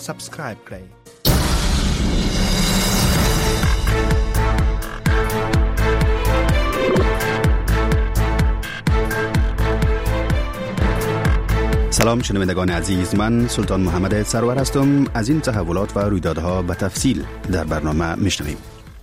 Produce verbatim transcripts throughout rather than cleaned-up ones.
سابسکرایب کړئ. سلام شنوندگان عزیز، من سلطان محمد سرور هستم. از این تحولات و رویدادها به تفصیل در برنامه میشنویم.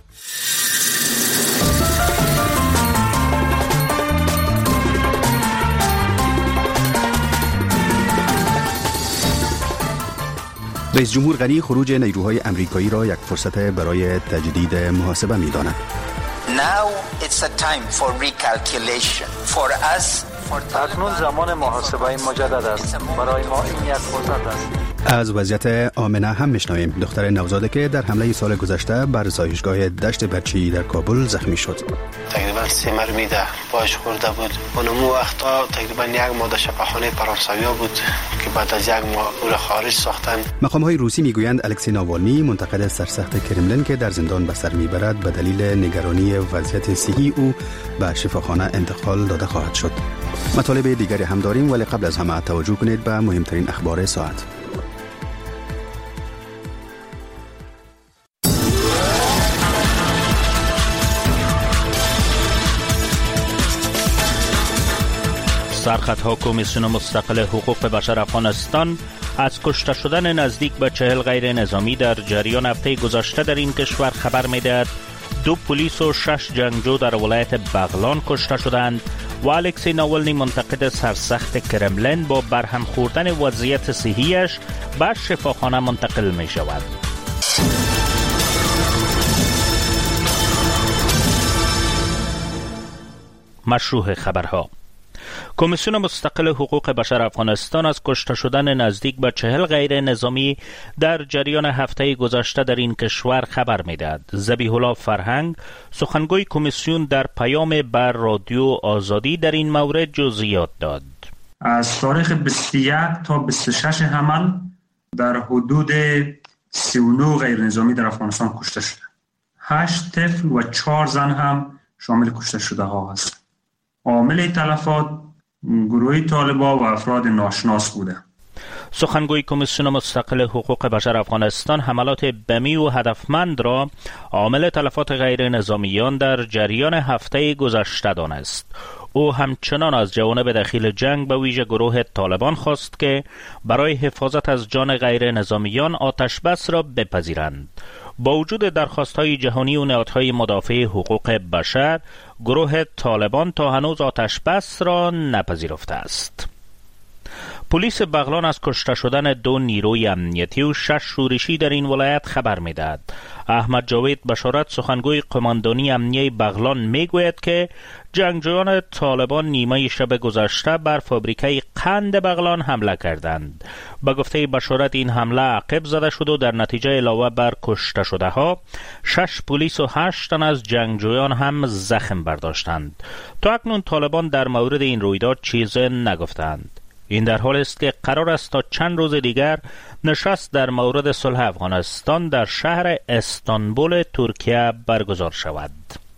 رئیس جمهور غنی خروج نیروهای امریکایی را یک فرصت برای تجدید محاسبه می‌داند. Now it's a time for recalculation for us. اکنون زمان محاسبه مجدد است. برای ما این یک فرصت است. از وضعیت آمنه هم میشنویم. دختر نوزاده که در حمله سال گذشته بر رسایشگاه دشت برچی در کابل زخمی شد. تقریبا سه مرمیده باش خورده بود. اونمو وقتا تقریبا یک ماده شفاخانه فرانسویا بود که بعد از یک ماه او را خارج ساختن. مقام‌های روسی میگویند الکسی ناوالنی منتقد سرسخت کرملین که در زندان به سر میبرد به دلیل نگرانی وضعیت صحی او به شفاخانه انتقال داده خواهد شد. مطالب دیگری هم داریم، ولی قبل از همه توجه کنید به مهمترین اخبار ساعت. سرخطها کمیسیون مستقل حقوق بشر افغانستان از کشته شدن نزدیک به چهل غیر نظامی در جریان هفته گذشته در این کشور خبر می‌دهد. دو پلیس و شش جنگجو در ولایت بغلان کشته شدند و الکسی ناوالنی منتقد سرسخت کرملین با برهم خوردن وضعیت صحیش به شفاخانه منتقل می شود. مشروع خبرها. کمیسیون مستقل حقوق بشر افغانستان از کشته شدن نزدیک به چهل غیر نظامی در جریان هفته گذشته در این کشور خبر می‌دهد. ذبیح الله فرهنگ سخنگوی کمیسیون در پیام بر رادیو آزادی در این مورد جزئیات داد. از تاریخ بیست و یک تا بیست و شش حمل در حدود سی و نه غیر نظامی در افغانستان کشته شده. هشت طفل و چهار زن هم شامل کشته شده ها هستند. عامل تلفات گروه طالبان و افراد ناشناس بوده. سخنگوی کمیسیون مستقل حقوق بشر افغانستان حملات بمی و هدفمند را عامل تلفات غیر نظامیان در جریان هفته گذشته دانست. او همچنان از جوانب دخیل جنگ به ویژه گروه طالبان خواست که برای حفاظت از جان غیر نظامیان آتش بس را بپذیرند. با وجود درخواست‌های جهانی و نهادهای مدافع حقوق بشر، گروه طالبان تا هنوز آتش بس را نپذیرفته است. پلیس بغلان از کشته شدن دو نیروی امنیتی و شش شورشی در این ولایت خبر می‌دهد. احمد جاوید بشارت سخنگوی قماندانی امنیه بغلان میگوید که جنگجویان طالبان نیمه شب گذشته بر فابریکه قند بغلان حمله کردند. به گفته بشارت این حمله عقب زده شد و در نتیجه علاوه بر کشته شده ها شش پلیس و هشت تن از جنگجویان هم زخم برداشتند. تا اکنون طالبان در مورد این رویداد چیزی نگفتند. این در حال است که قرار است تا چند روز دیگر نشست در مورد صلح افغانستان در شهر استانبول ترکیه برگزار شود.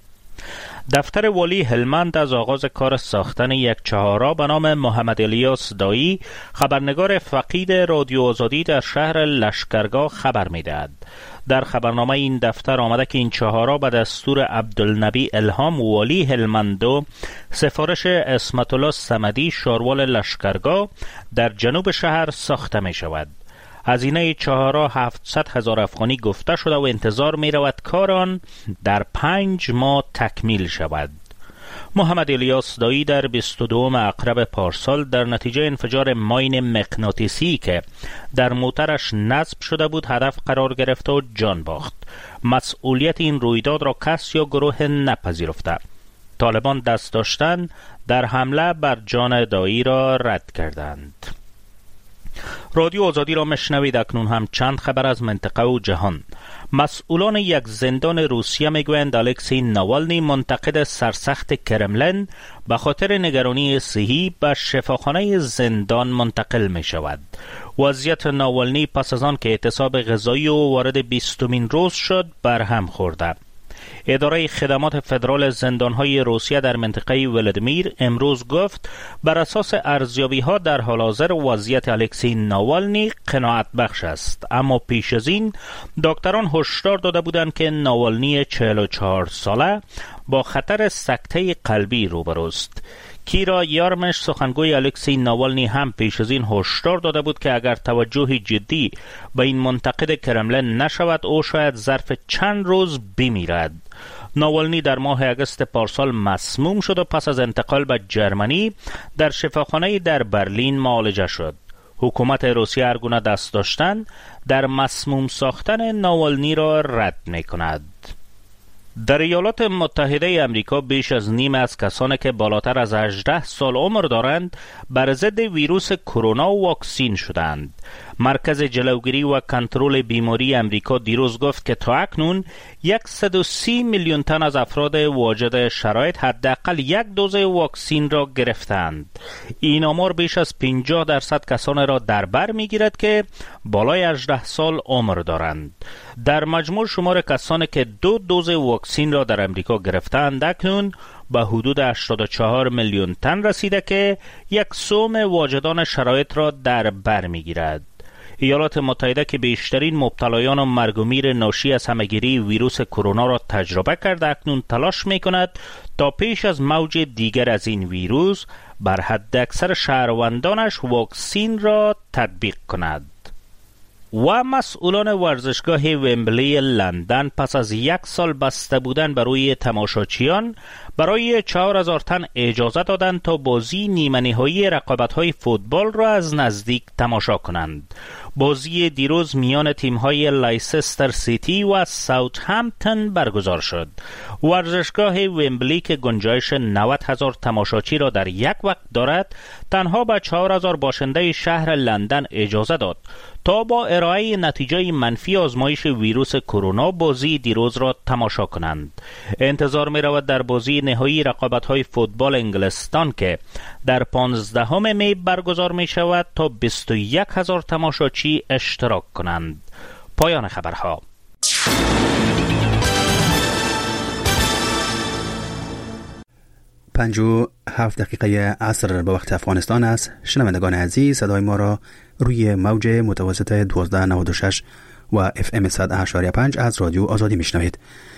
دفتر والی هلمند از آغاز کار ساختن یک چهارراه به نام محمد الیاس دایی، خبرنگار فقید رادیو آزادی در شهر لشکرگاه خبر می‌دهد. در خبرنامه این دفتر آمده که این چهارراه به دستور عبدالنبی الهام والی هلمند و سفارش اسمت الله صمدی شاروال لشکرگاه در جنوب شهر ساخته می شود. هزینه چهارراه هفتصد هزار افغانی گفته شده و انتظار می رود کار آن در پنج ماه تکمیل شود. محمد الیاس دایی در بیست و دوم اقرب پارسال در نتیجه انفجار ماین مغناطیسی که در موترش نصب شده بود هدف قرار گرفته و جان باخت. مسئولیت این رویداد را کس یا گروه نپذیرفته. طالبان دست داشتن در حمله بر جان دایی را رد کردند. رادیو آزادی را مشنوید. اکنون هم چند خبر از منطقه و جهان. مسئولان یک زندان روسیه میگویند الکسی ناوالنی منتقد سرسخت کرملین به خاطر نگرانی صحی به شفاخانه زندان منتقل می شود. وضعیت ناوالنی پس از آن که اعتصاب غذایی و وارد بیستمین روز شد برهم خورده. اداره خدمات فدرال زندانهای روسیه در منطقه ولادیمیر امروز گفت بر اساس ارزیابی‌ها در حال حاضر وضعیت الکسی ناوالنی قناعت بخش است، اما پیش از این دکتران هشدار داده بودند که ناوالنی چهل و چهار ساله با خطر سکته قلبی روبروست. کیرا یارمش سخنگوی الکسی ناوالنی هم پیش از این هشدار داده بود که اگر توجه جدی به این منتقد کرملین نشود او شاید ظرف چند روز بمیرد. ناوالنی در ماه اگست پارسال مسموم شد و پس از انتقال به جرمنی در شفاخانه در برلین معالجه شد. حکومت روسیه هر گونه دست داشتن در مسموم ساختن ناوالنی را رد می کند. در ایالات متحده امریکا بیش از نیم از کسانی که بالاتر از هجده سال عمر دارند بر ضد ویروس کرونا واکسین شدند. مرکز جلوگیری و کنترل بیماری امریکا دیروز گفت که تا اکنون صد و سی میلیون تن از افراد واجد شرایط حداقل یک دوز واکسین را گرفتند. این آمار بیش از پنجاه درصد کسان را در بر میگیرد که بالای هجده سال عمر دارند. در مجموع شمار کسانی که دو دوز واکسین را در امریکا گرفتند اکنون به حدود هشتاد و چهار میلیون تن رسیده که یک سوم واجدان شرایط را در بر میگیرد. ایالات متحده که بیشترین مبتلایان و مرگ و میر ناشی از همهگیری ویروس کرونا را تجربه کرده اکنون تلاش می کند تا پیش از موج دیگر از این ویروس بر حد اکثر شهروندانش واکسین را تطبیق کند. و مسئولان ورزشگاه ومبلی لندن پس از یک سال بسته بودن برای تماشاچیان برای چهار هزار تن اجازه دادند تا بازی نیمه نهایی رقابت‌های فوتبال را از نزدیک تماشا کنند. بازی دیروز میان تیم‌های لایسستر سیتی و ساوثهمپتون برگزار شد. ورزشگاه ومبلی که گنجایش نود هزار تماشاچی را در یک وقت دارد، تنها به چهار هزار باشنده شهر لندن اجازه داد تا با ارائه نتیجه منفی آزمایش ویروس کرونا بازی دیروز را تماشا کنند. انتظار می رود در بازی نهایی رقابت‌های فوتبال انگلستان که در پانزدهم می برگزار می شود تا بیست و یک هزار تماشاچی اشتراک کنند. پایان خبرها. پنج و هفت دقیقه عصر به وقت افغانستان است. شنوندگان عزیز، صدای ما را روی موج متوسط دوازده نود و شش و اف ام صد و هشت اشاریه پنج از رادیو آزادی میشنوید.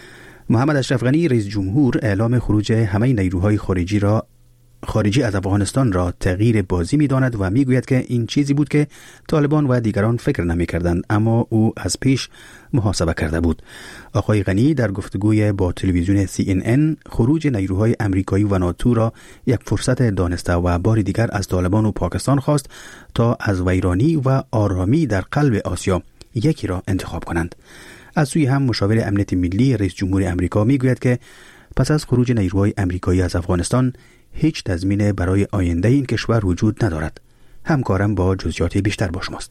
محمد اشرف غنی رئیس جمهور اعلام خروج همه نیروهای خارجی را خارجی از افغانستان را تغییر بازی می‌داند و میگوید که این چیزی بود که طالبان و دیگران فکر نمی‌کردند، اما او از پیش محاسبه کرده بود. آقای غنی در گفتگوی با تلویزیون سی ان ان خروج نیروهای امریکایی و ناتو را یک فرصت دانسته و بار دیگر از طالبان و پاکستان خواست تا از ویرانی و آرامی در قلب آسیا یکی را انتخاب کنند. از سوی هم مشاور امنیت ملی رئیس جمهور امریکا میگوید که پس از خروج نیروهای امریکایی از افغانستان هیچ تضمین برای آینده این کشور وجود ندارد. همکارم با جزئیات بیشتر با شماست.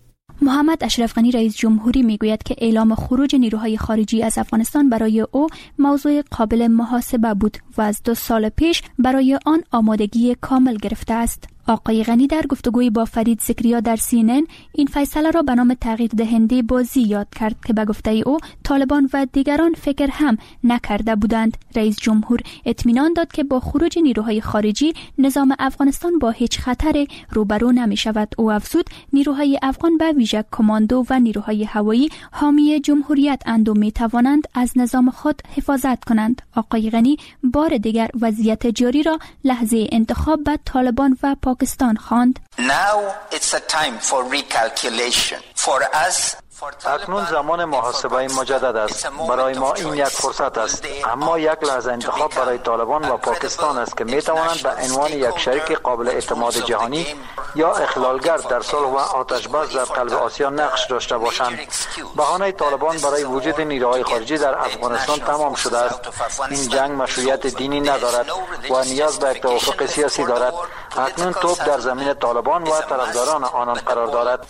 محمد اشرف غنی رئیس جمهوری میگوید که اعلام خروج نیروهای خارجی از افغانستان برای او موضوع قابل محاسبه بود و از دو سال پیش برای آن آمادگی کامل گرفته است. آقای غنی در گفتگوی با فرید ذکریا در سی ان ان این فیصله را به نام تغییر دهنده بازی یاد کرد که به گفته او طالبان و دیگران فکر هم نکرده بودند. رئیس جمهور اطمینان داد که با خروج نیروهای خارجی نظام افغانستان با هیچ خطر روبرو نمی شود. او افزود نیروهای افغان به ویژه کماندو و نیروهای هوایی حامی جمهوریت اند و می توانند از نظام خود حفاظت کنند. آقای غنی بار دیگر وضعیت جاری را لحظه انتخاب به طالبان و پاکستان خواند. Now it's a time for recalculation for us. اکنون زمان محاسبه مجدد است. برای ما این یک فرصت است، اما یک لحظه انتخاب برای طالبان و پاکستان است که می توانند به عنوان یک شریک قابل اعتماد جهانی یا اخلالگر در صلح و آتشبس در قلب آسیا نقش داشته باشند. بهانه طالبان برای وجود نیروهای خارجی در افغانستان تمام شده است. این جنگ مشروعیت دینی ندارد و نیاز به یک توافق سیاسی دارد. اکنون توپ در زمین طالبان و طرفداران آنان قرار دارد.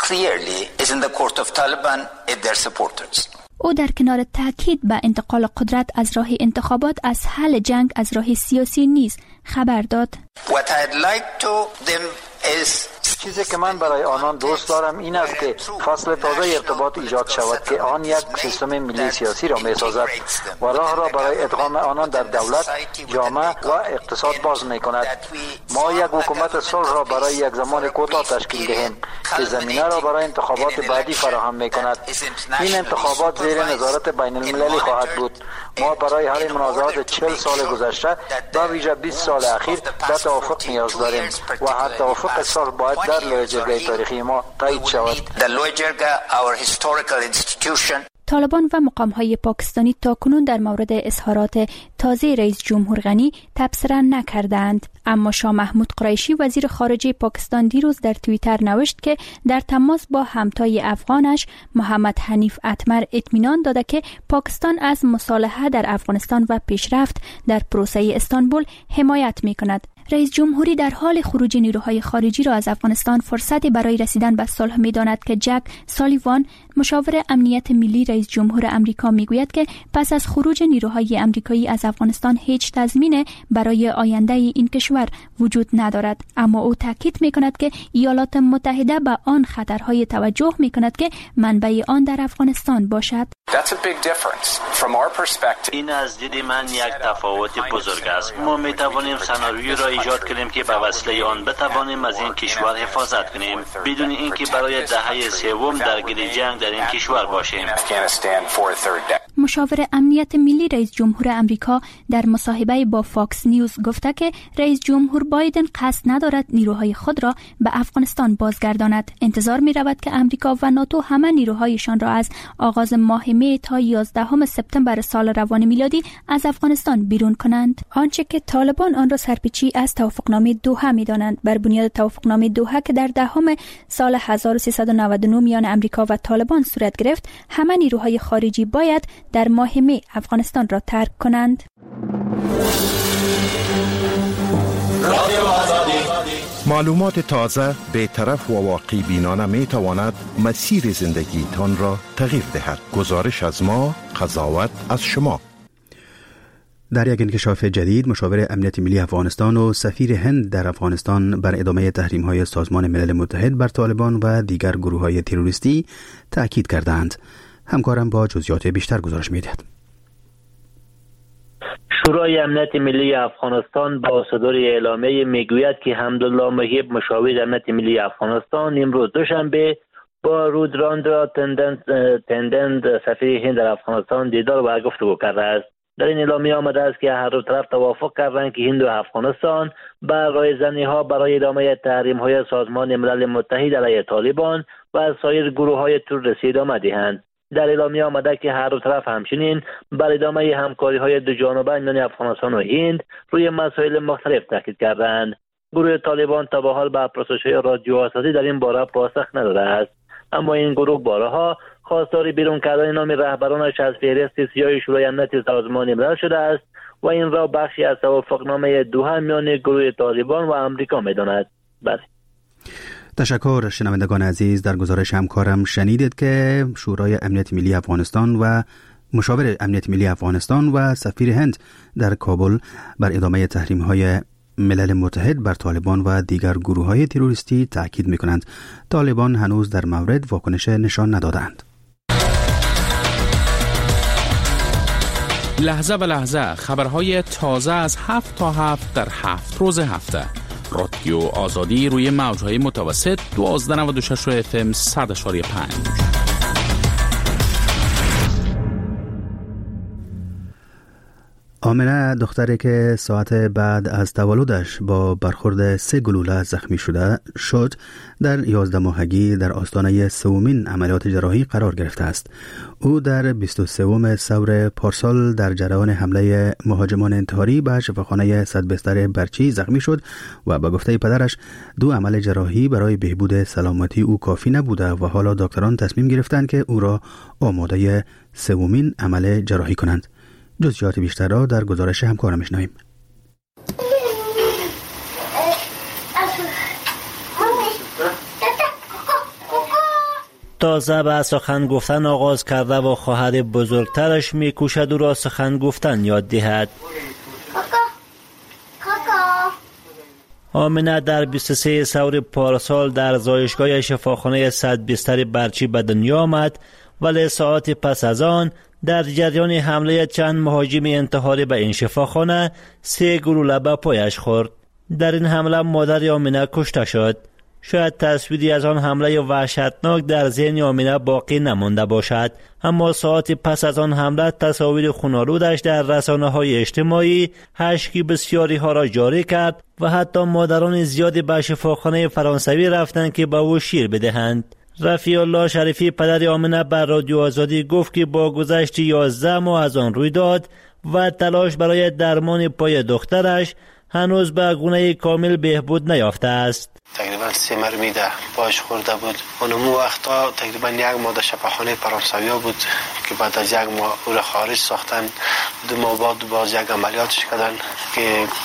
او در کنار تاکید به انتقال قدرت از راه انتخابات از حل جنگ از راه سیاسی نیز خبر داد. What I'd like to them is چیزی که من برای آنان دوست دارم این است که فصل تازه ارتباط ایجاد شود که آن یک سیستم ملی سیاسی را می‌سازد و راه را برای ادغام آنان در دولت، جامعه و اقتصاد باز می‌کند. ما یک حکومت صلح را برای یک زمان کوتاه تشکیل دهیم که زمینه را برای انتخابات بعدی فراهم می‌کند. این انتخابات زیر نظارت بین المللی خواهد بود. ما برای حل منازعات چهل سال گذشته با ویژه بیست سال اخیر به توافق نیاز داریم و هر توافق صلح باید در لوی جرگه تاریخی ما تایید شود. طالبان و مقام‌های پاکستانی تاکنون در مورد اظهارات تازه رئیس جمهور غنی تبصره نکردند، اما شاه محمود قریشی وزیر خارجه پاکستان دیروز در توییتر نوشت که در تماس با همتای افغانش محمد حنیف اتمر اطمینان داده که پاکستان از مصالحه در افغانستان و پیشرفت در پروسه استانبول حمایت می‌کند. رئیس جمهوری در حال خروج نیروهای خارجی را از افغانستان فرصتی برای رسیدن به صلح می‌داند که جک سالیوان، مشاور امنیت ملی رئیس جمهور امریکا، میگوید که پس از خروج نیروهای امریکایی از افغانستان هیچ تضمین برای آینده این کشور وجود ندارد، اما او تاکید می‌کند که ایالات متحده به آن خطرهای توجه می‌کند که منبع آن در افغانستان باشد. این از دید من یک تفاوت بزرگ است. ما می‌توانیم سناریویی را ایجاد کنیم که به وسیله آن بتوانیم از این کشور حفاظت کنیم بدون اینکه برای دهه سوم درگیر جنگ در این کشور باشیم. مشاور امنیت ملی رئیس جمهور امریکا در مصاحبه با فاکس نیوز گفته که رئیس جمهور بایدن قصد ندارد نیروهای خود را به افغانستان بازگرداند. انتظار می رود که امریکا و ناتو همه نیروهایشان را از آغاز ماه می تا یازدهم سپتامبر سال روان میلادی از افغانستان بیرون کنند. آنچه که طالبان آن را سرپیچی از توافقنامه دوحه می دانند، بر بنیاد توافقنامه دوحه که در دهم سال هزار و سیصد و نود و نه میان امریکا و طالبان صورت گرفت، همه نیروهای خارجی باید در ماه می افغانستان را ترک کنند. معلومات تازه، بی‌طرف و واقع بینانه می تواند مسیر زندگی تان را تغییر دهد. گزارش از ما، قضاوت از شما. در یک انکشاف جدید، مشاور امنیت ملی افغانستان و سفیر هند در افغانستان بر ادامه تحریم‌های سازمان ملل متحد بر طالبان و دیگر گروه‌های تروریستی تأکید کردند. همکارم با جزئیات بیشتر گزارش می‌دهد. شورای امنیت ملی افغانستان با صدور اعلامیه میگوید که حمدالله محیب، مشاور امنیت ملی افغانستان، امروز دوشنبه با رودراندرا تندند تندند سفیر هند در افغانستان دیدار و گفتگو کرده است. در این اعلامیه آمده است که هر دو طرف توافق کردند که هند و افغانستان بر رایزنی‌ها برای ادامه تحریم‌های سازمان ملل متحد علیه طالبان و سایر گروه‌های تروریستی ادامه دهند. در اعلامیه آمده که هر دو طرف همچنین بر ادامه همکاری‌های دو جانبه میان افغانستان و هند روی مسائل مختلف تاکید کردند. گروه طالبان تا به حال به پرسش‌های رادیو حساسی در این باره پاسخ نداده است، اما این گروه بارها خواستار بیرون کردن نام رهبرانش از فهرست سیاه شورای امنیت سازمان ملل شده است و این را بخشی از توافقنامه دوحه میان گروه طالبان و امریکا می‌داند. بله. تشکر شنوندگان عزیز. در گزارش همکارم شنیدید که شورای امنیت ملی افغانستان و مشاور امنیت ملی افغانستان و سفیر هند در کابل بر ادامه تحریم‌های ملل متحد بر طالبان و دیگر گروه‌های تروریستی تاکید می‌کنند. طالبان هنوز در مورد واکنش نشان ندادند. لحظه به لحظه خبرهای تازه از هفت تا هفت در هفت روز هفته. رادیو آزادی روی موج‌های متوسط دوازده نود و شش اف ام صد و پنج. آمنه، دختری که ساعت بعد از تولدش با برخورد سه گلوله زخمی شده شد، در یازده ماهگی در آستانه سومین عملیات جراحی قرار گرفته است. او در بیست و سوم ثور پارسال در جریان حمله مهاجمان انتحاری به شفاخانه صد بستر برچی زخمی شد و به گفته پدرش دو عمل جراحی برای بهبود سلامتی او کافی نبوده و حالا دکتران تصمیم گرفتند که او را آماده سومین عمل جراحی کنند. جزئیات بیشتر را در گزارش همکارم میشنویم. تازه به سخن گفتن آغاز کرده و خواهر بزرگترش میکوشد او را سخن گفتن یاد دهد. آمنه در بیست و سه سور پارسال در زایشگاه شفاخانه صد بستر برچی به دنیا آمد، ولی ساعت پس از آن در جریان حمله چند مهاجم انتحاری به این شفاخانه سه گلوله به پایش خورد. در این حمله مادر آمنه کشته شد. شاید تصویری از آن حمله وحشتناک در ذهن آمنه باقی نمانده باشد، اما ساعت پس از آن حمله تصاویر خونالودش در رسانه‌های اجتماعی حشکی بسیاری ها را جاری کرد و حتی مادران زیادی به شفاخانه فرانسوی رفتند که به او شیر بدهند. رفیع الله شریفی پدر آمنه بر رادیو آزادی گفت که با گذشت یازده ماه از آن رویداد و تلاش برای درمان پای دخترش هنوز به گونه کامل بهبود نیافته است. تقریبا سه مرمیده پایش خورده بود. اونمو وقتا تقریبا یک ماه در شفاخانه فرانسوی بود که بعد از یک ماه او را خارج ساختن. دو ماه بعد باز یک عملیاتش کردن که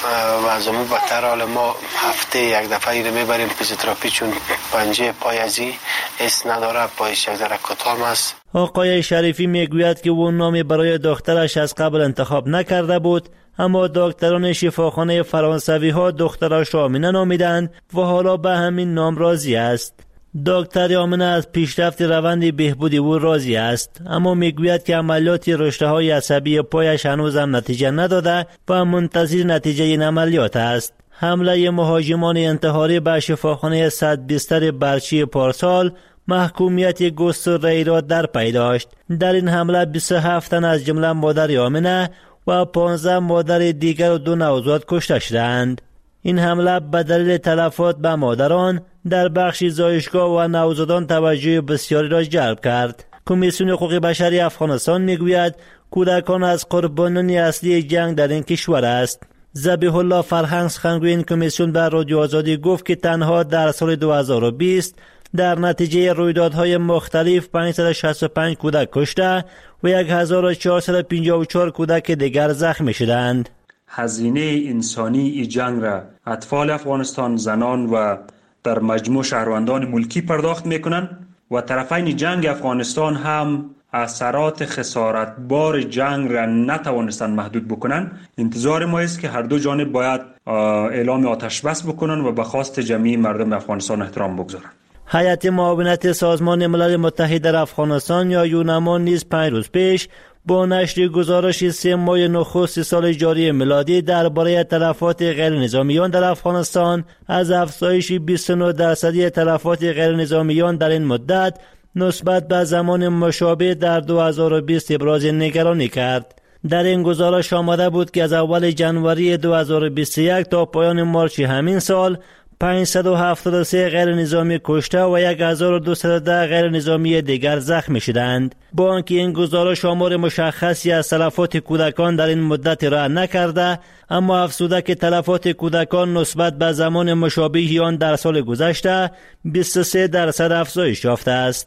وضعمو بدتر. حال ما هفته یک دفعه ایره میبریم فیزیوتراپی چون پنجه پای ازی اس نداره، پایش یک ذره کتام است. آقای شریفی میگوید که او نامی برای دخترش از قبل انتخاب نکرده بود، اما دکتران شفاخانه فرانسوی ها دخترش را آمنه نامیدند و حالا به همین نام راضی است. دکتر آمنه از پیشرفت روند بهبودی او راضی است، اما میگوید که عملیات رشته های عصبی پایش هنوز هم نتیجه نداده و منتظر نتیجه این عملیات است. حمله مهاجمان انتحاری به شفاخانه صد بستر برچی پارسال محکومیت گسترده‌ای را در پی داشت. در این حمله بیست و هفت تن از جمله مادر آمنه و پانزده مادر دیگر و دو نوزاد کشته شدند. این حمله به دلیل تلفات به مادران در بخش زایشگاه و نوزادان توجه بسیاری را جلب کرد. کمیسیون حقوق بشری افغانستان میگوید کودکان از قربانیان اصلی جنگ در این کشور است. ذبیح الله فرهنگ سخنگوی این کمیسیون به رادیو آزادی گفت که تنها در سال دو هزار و بیست در نتیجه رویدادهای مختلف پانصد و شصت و پنج کودک کشته و هزار و چهارصد و پنجاه و چهار کودک دیگر زخمی شدند. هزینه انسانی ای جنگ را اطفال افغانستان، زنان و در مجموع شهروندان ملکی پرداخت میکنند و طرفین جنگ افغانستان هم اثرات خسارت بار جنگ را نتوانستند محدود بکنند. انتظار ما است که هر دو جانب باید اعلام آتش بس بکنند و به خواست جمعی مردم افغانستان احترام بگذارند. هیئت معاونت سازمان ملل متحد در افغانستان یا یوناما نیز پنج روز پیش با نشر گزارش سه ماه نخست سال جاری میلادی درباره تلفات غیر نظامیان در افغانستان از افزایش بیست و نه درصدی تلفات غیر نظامیان در این مدت نسبت به زمان مشابه در دو هزار و بیست ابراز نگرانی کرد. در این گزارش آمده بود که از اول ژانویه دو هزار و بیست و یک تا پایان مارچ همین سال پانصد و هفتاد و سه غیر نظامی کشته و هزار و دویست و ده غیر نظامی دیگر زخمی شدند. با آنکه این گزارش آمار مشخصی از تلفات کودکان در این مدت ارائه نکرده، اما افزوده که تلفات کودکان نسبت به زمان مشابه آن در سال گذشته بیست و سه درصد افزایش یافته است.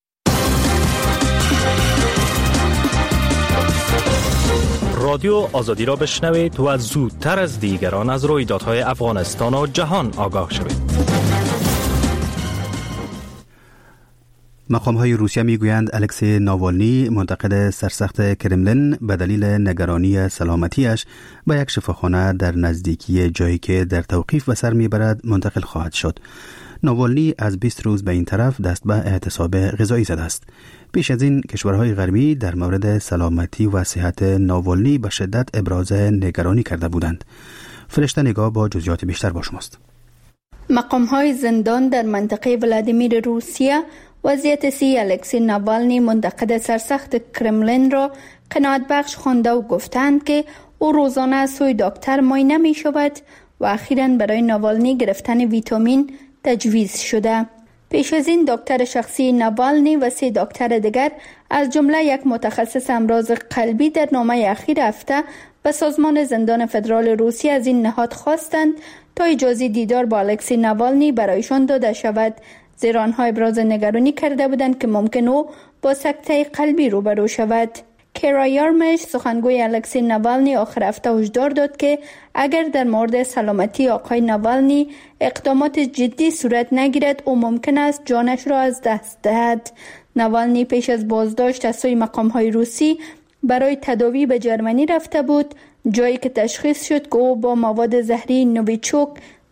رادیو آزادی را بشنوید و زودتر از دیگران از رویدادهای افغانستان و جهان آگاه شوید. مقام‌های روسیه میگویند الکسی ناوالنی منتقد سرسخت کرملین به دلیل نگرانی سلامتیش به یک شفاخانه در نزدیکی جایی که در توقیف به سر میبرد منتقل خواهد شد. ناوالنی از بیست روز به این طرف دست به اعتصاب غذایی زده است. پیش از این کشورهای غربی در مورد سلامتی و صحت ناوالنی به شدت ابراز نگرانی کرده بودند. فرشته نگاه با جزئیات بیشتر با شماست. مقام‌های زندان در منطقه ولادیمیر روسیه وضعیت صحی الکسی ناوالنی منتقد سرسخت کرملین را قناعت بخش خوانده و گفتند که او روزانه از سوی دکتر معاینه می شود و اخیراً برای ناوالنی گرفتن ویتامین تجویز شده. پیش از این دکتر شخصی ناوالنی و سه دکتر دیگر از جمله یک متخصص امراض قلبی در نامه اخیر هفته به سازمان زندان فدرال روسیه از این نهاد خواستند تا اجازه دیدار با الکسی ناوالنی برایشان داده شود، زیرا آنها ابراز نگرانی کرده بودند که ممکن او با سکته قلبی روبرو شود. کیرا یارمش سخنگوی الکسی ناوالنی آخر هفته هشدار داد که اگر در مورد سلامتی آقای ناوالنی اقدامات جدی صورت نگیرد او ممکن است جانش را از دست دهد. ناوالنی پیش از بازداشت از سوی مقام‌های روسی برای تداوی به جرمنی رفته بود، جایی که تشخیص شد که او با مواد زهری نوویچوک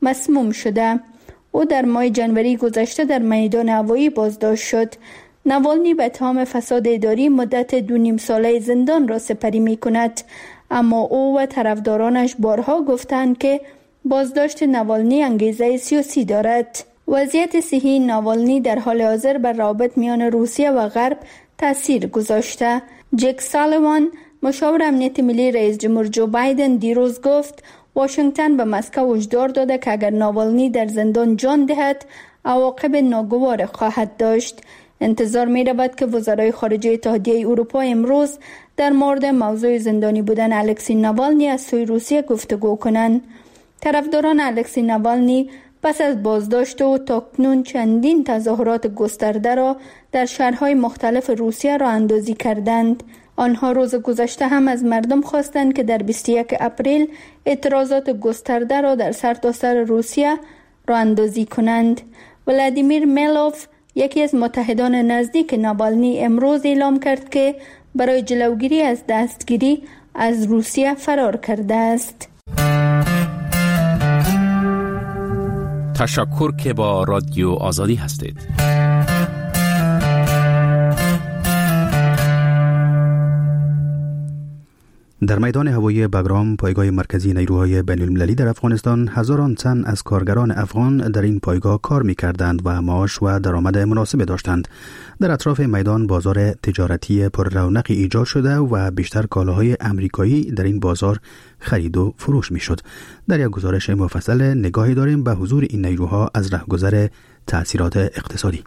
مسموم شده. او در ماه جنوری گذشته در میدان هوایی بازداشت شد. ناوالنی به اتهام فساد اداری مدت دو نیم ساله زندان را سپری می کند، اما او و طرفدارانش بارها گفتند که بازداشت ناوالنی انگیزه سیاسی دارد. وضعیت صحی ناوالنی در حال حاضر بر روابط میان روسیه و غرب تاثیر گذاشته. جک سالیوان، مشاور امنیت ملی رئیس جمهور جو بایدن، دیروز گفت واشنگتن به مسکو هشدار داده که اگر ناوالنی در زندان جان دهد عواقب ناگوار خواهد داشت. انتظار می رود که وزرای خارجه اتحادیه اروپا امروز در مورد موضوع زندانی بودن الکسی ناوالنی از سوی روسیه گفتگو کنند. طرفداران الکسی ناوالنی پس از بازداشت او تاکنون چندین تظاهرات گسترده را در شهرهای مختلف روسیه را اندازی کردند. آنها روز گذشته هم از مردم خواستند که در بیست و یک اپریل اعتراضات گسترده را در سرتاسر روسیه را اندازی کنند. ولادیمیر ملوف، یکی از متحدان نزدیک ناوالنی، امروز اعلام کرد که برای جلوگیری از دستگیری از روسیه فرار کرده است. تشکر که با رادیو آزادی هستید. در میدان هوایی بگرام، پایگاه مرکزی نیروهای بین المللی در افغانستان، هزاران تن از کارگران افغان در این پایگاه کار می‌کردند و معاش و درآمد مناسب داشتند. در اطراف میدان بازار تجارتی پر رونقی ایجاد شده و بیشتر کالاهای امریکایی در این بازار خرید و فروش می‌شد. در یک گزارش مفصل نگاهی داریم به حضور این نیروها از رهگذر تأثیرات اقتصادی.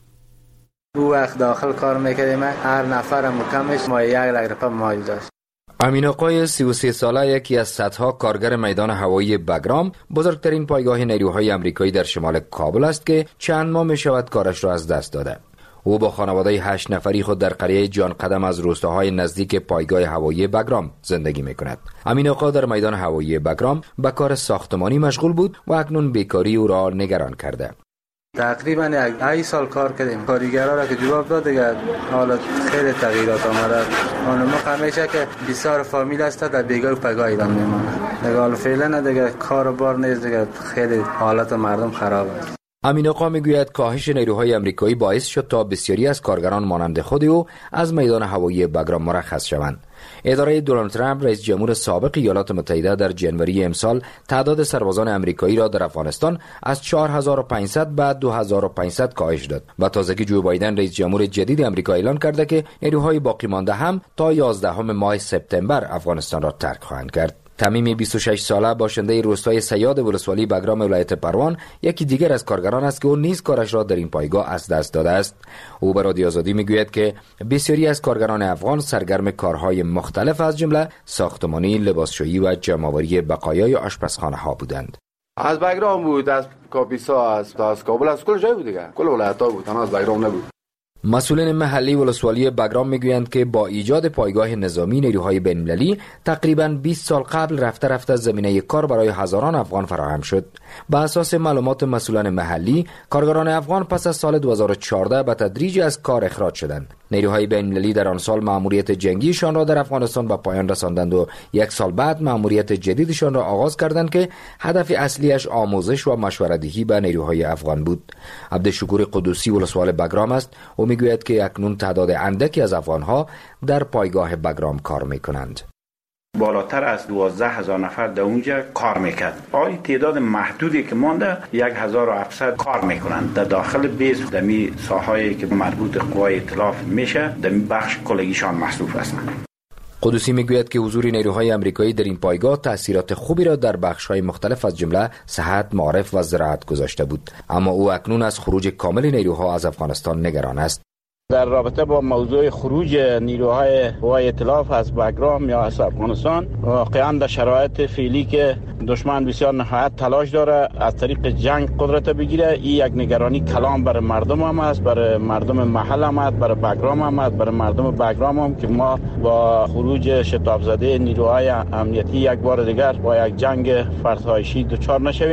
او وقت داخل کار می‌کردیم، هر نفر مکمش ما یک لک روپیه مایل داشت. امین آقای سی و سه ساله، یکی از صدها کارگر میدان هوایی بگرام، بزرگترین پایگاه نیروهای امریکایی در شمال کابل است که چند ماه می شود کارش را از دست داده. او با خانواده هشت نفری خود در قریه جان قدم از روستاهای نزدیک پایگاه هوایی بگرام زندگی می کند. امین آقا در میدان هوایی بگرام به کار ساختمانی مشغول بود و اکنون بیکاری او را نگران کرده. تقریبا یک ای سال کار کردیم. کارگرها را که جواب داد دیگه حالا خیلی تغییرات آمده. اون ما همیشه که بسیار فامیل است در بیگاه و پگاه ایران میمونه. دیگه حالا فعلا دیگه کار و بار نیست، دیگه خیلی حالت مردم خراب است. امین آقا میگوید کاهش نیروهای امریکایی باعث شد تا بسیاری از کارگران مانند خود او از میدان هوایی بگرام مرخص شوند. اداره دونالد ترامپ، رئیس جمهور سابق ایالات متحده، در جنوری امسال تعداد سربازان امریکایی را در افغانستان از چهار هزار و پانصد به دو هزار و پانصد کاهش داد و تازگی جو بایدن، رئیس جمهور جدید امریکا، اعلان کرده که نیروهای باقی مانده هم تا یازدهم ماه سپتامبر افغانستان را ترک خواهند کرد. تمیم بیست و شش ساله، باشنده روستای سیاد ولسوالی بگرام ولایت پروان، یکی دیگر از کارگران است که او نیز کارش را در این پایگاه از دست داده است. او به رادیو آزادی میگوید که بسیاری از کارگران افغان سرگرم کارهای مختلف از جمله ساختمانی، لباسشویی و جمع‌آوری بقایای آشپزخانه ها بودند. از بگرام بود، از کاپیسا، از از کابل، از کل جای بود دیگه، کل ولایت‌ها بود، تنها از بگرام نبود. مسئولین محلی ولسوالی بگرام میگویند که با ایجاد پایگاه نظامی نیروهای بین‌المللی تقریباً بیست سال قبل رفته رفته زمینه کار برای هزاران افغان فراهم شد. با اساس معلومات مسئولان محلی، کارگران افغان پس از سال دو هزار و چهارده به تدریج از کار اخراج شدند. نیروهای بین‌المللی در آن سال مأموریت جنگیشان را در افغانستان به پایان رساندند و یک سال بعد مأموریت جدیدشان را آغاز کردند که هدف اصلیش آموزش و مشوره‌دهی به نیروهای افغان بود. عبدالشکور قدوسی، ولسوال بگرام است. او میگوید که اکنون تعداد اندکی از افغانها در پایگاه بگرام کار میکنند. بالاتر از دوازده هزار نفر در اونجا کار میکرد. با این تعداد محدودی که مانده، یک هزار و هفتصد کار میکنند در داخل بیس دمی ساحایی که مربوط قوای ائتلاف میشه، دمی بخش کلگیشان محسوب هستند. قدوسی میگوید که حضور نیروهای امریکایی در این پایگاه تأثیرات خوبی را در بخش‌های مختلف از جمله صحت، معارف و زراعت گذاشته بود، اما او اکنون از خروج کامل نیروها از افغانستان نگران است. در رابطه با موضوع خروج نیروهای قوای ائتلاف از بگرام یا از افغانستان، واقعا در شرایط فعلی که دشمن بسیار نهایت تلاش داره از طریق جنگ قدرت بگیره، این یک نگرانی کلام برای مردم هم است، برای مردم محل هم است، برای بگرام هم است، برای مردم بگرام هم که ما با خروج شتاب زده نیروهای امنیتی یک بار دیگر با یک جنگ فرسایشی دچار نشویم.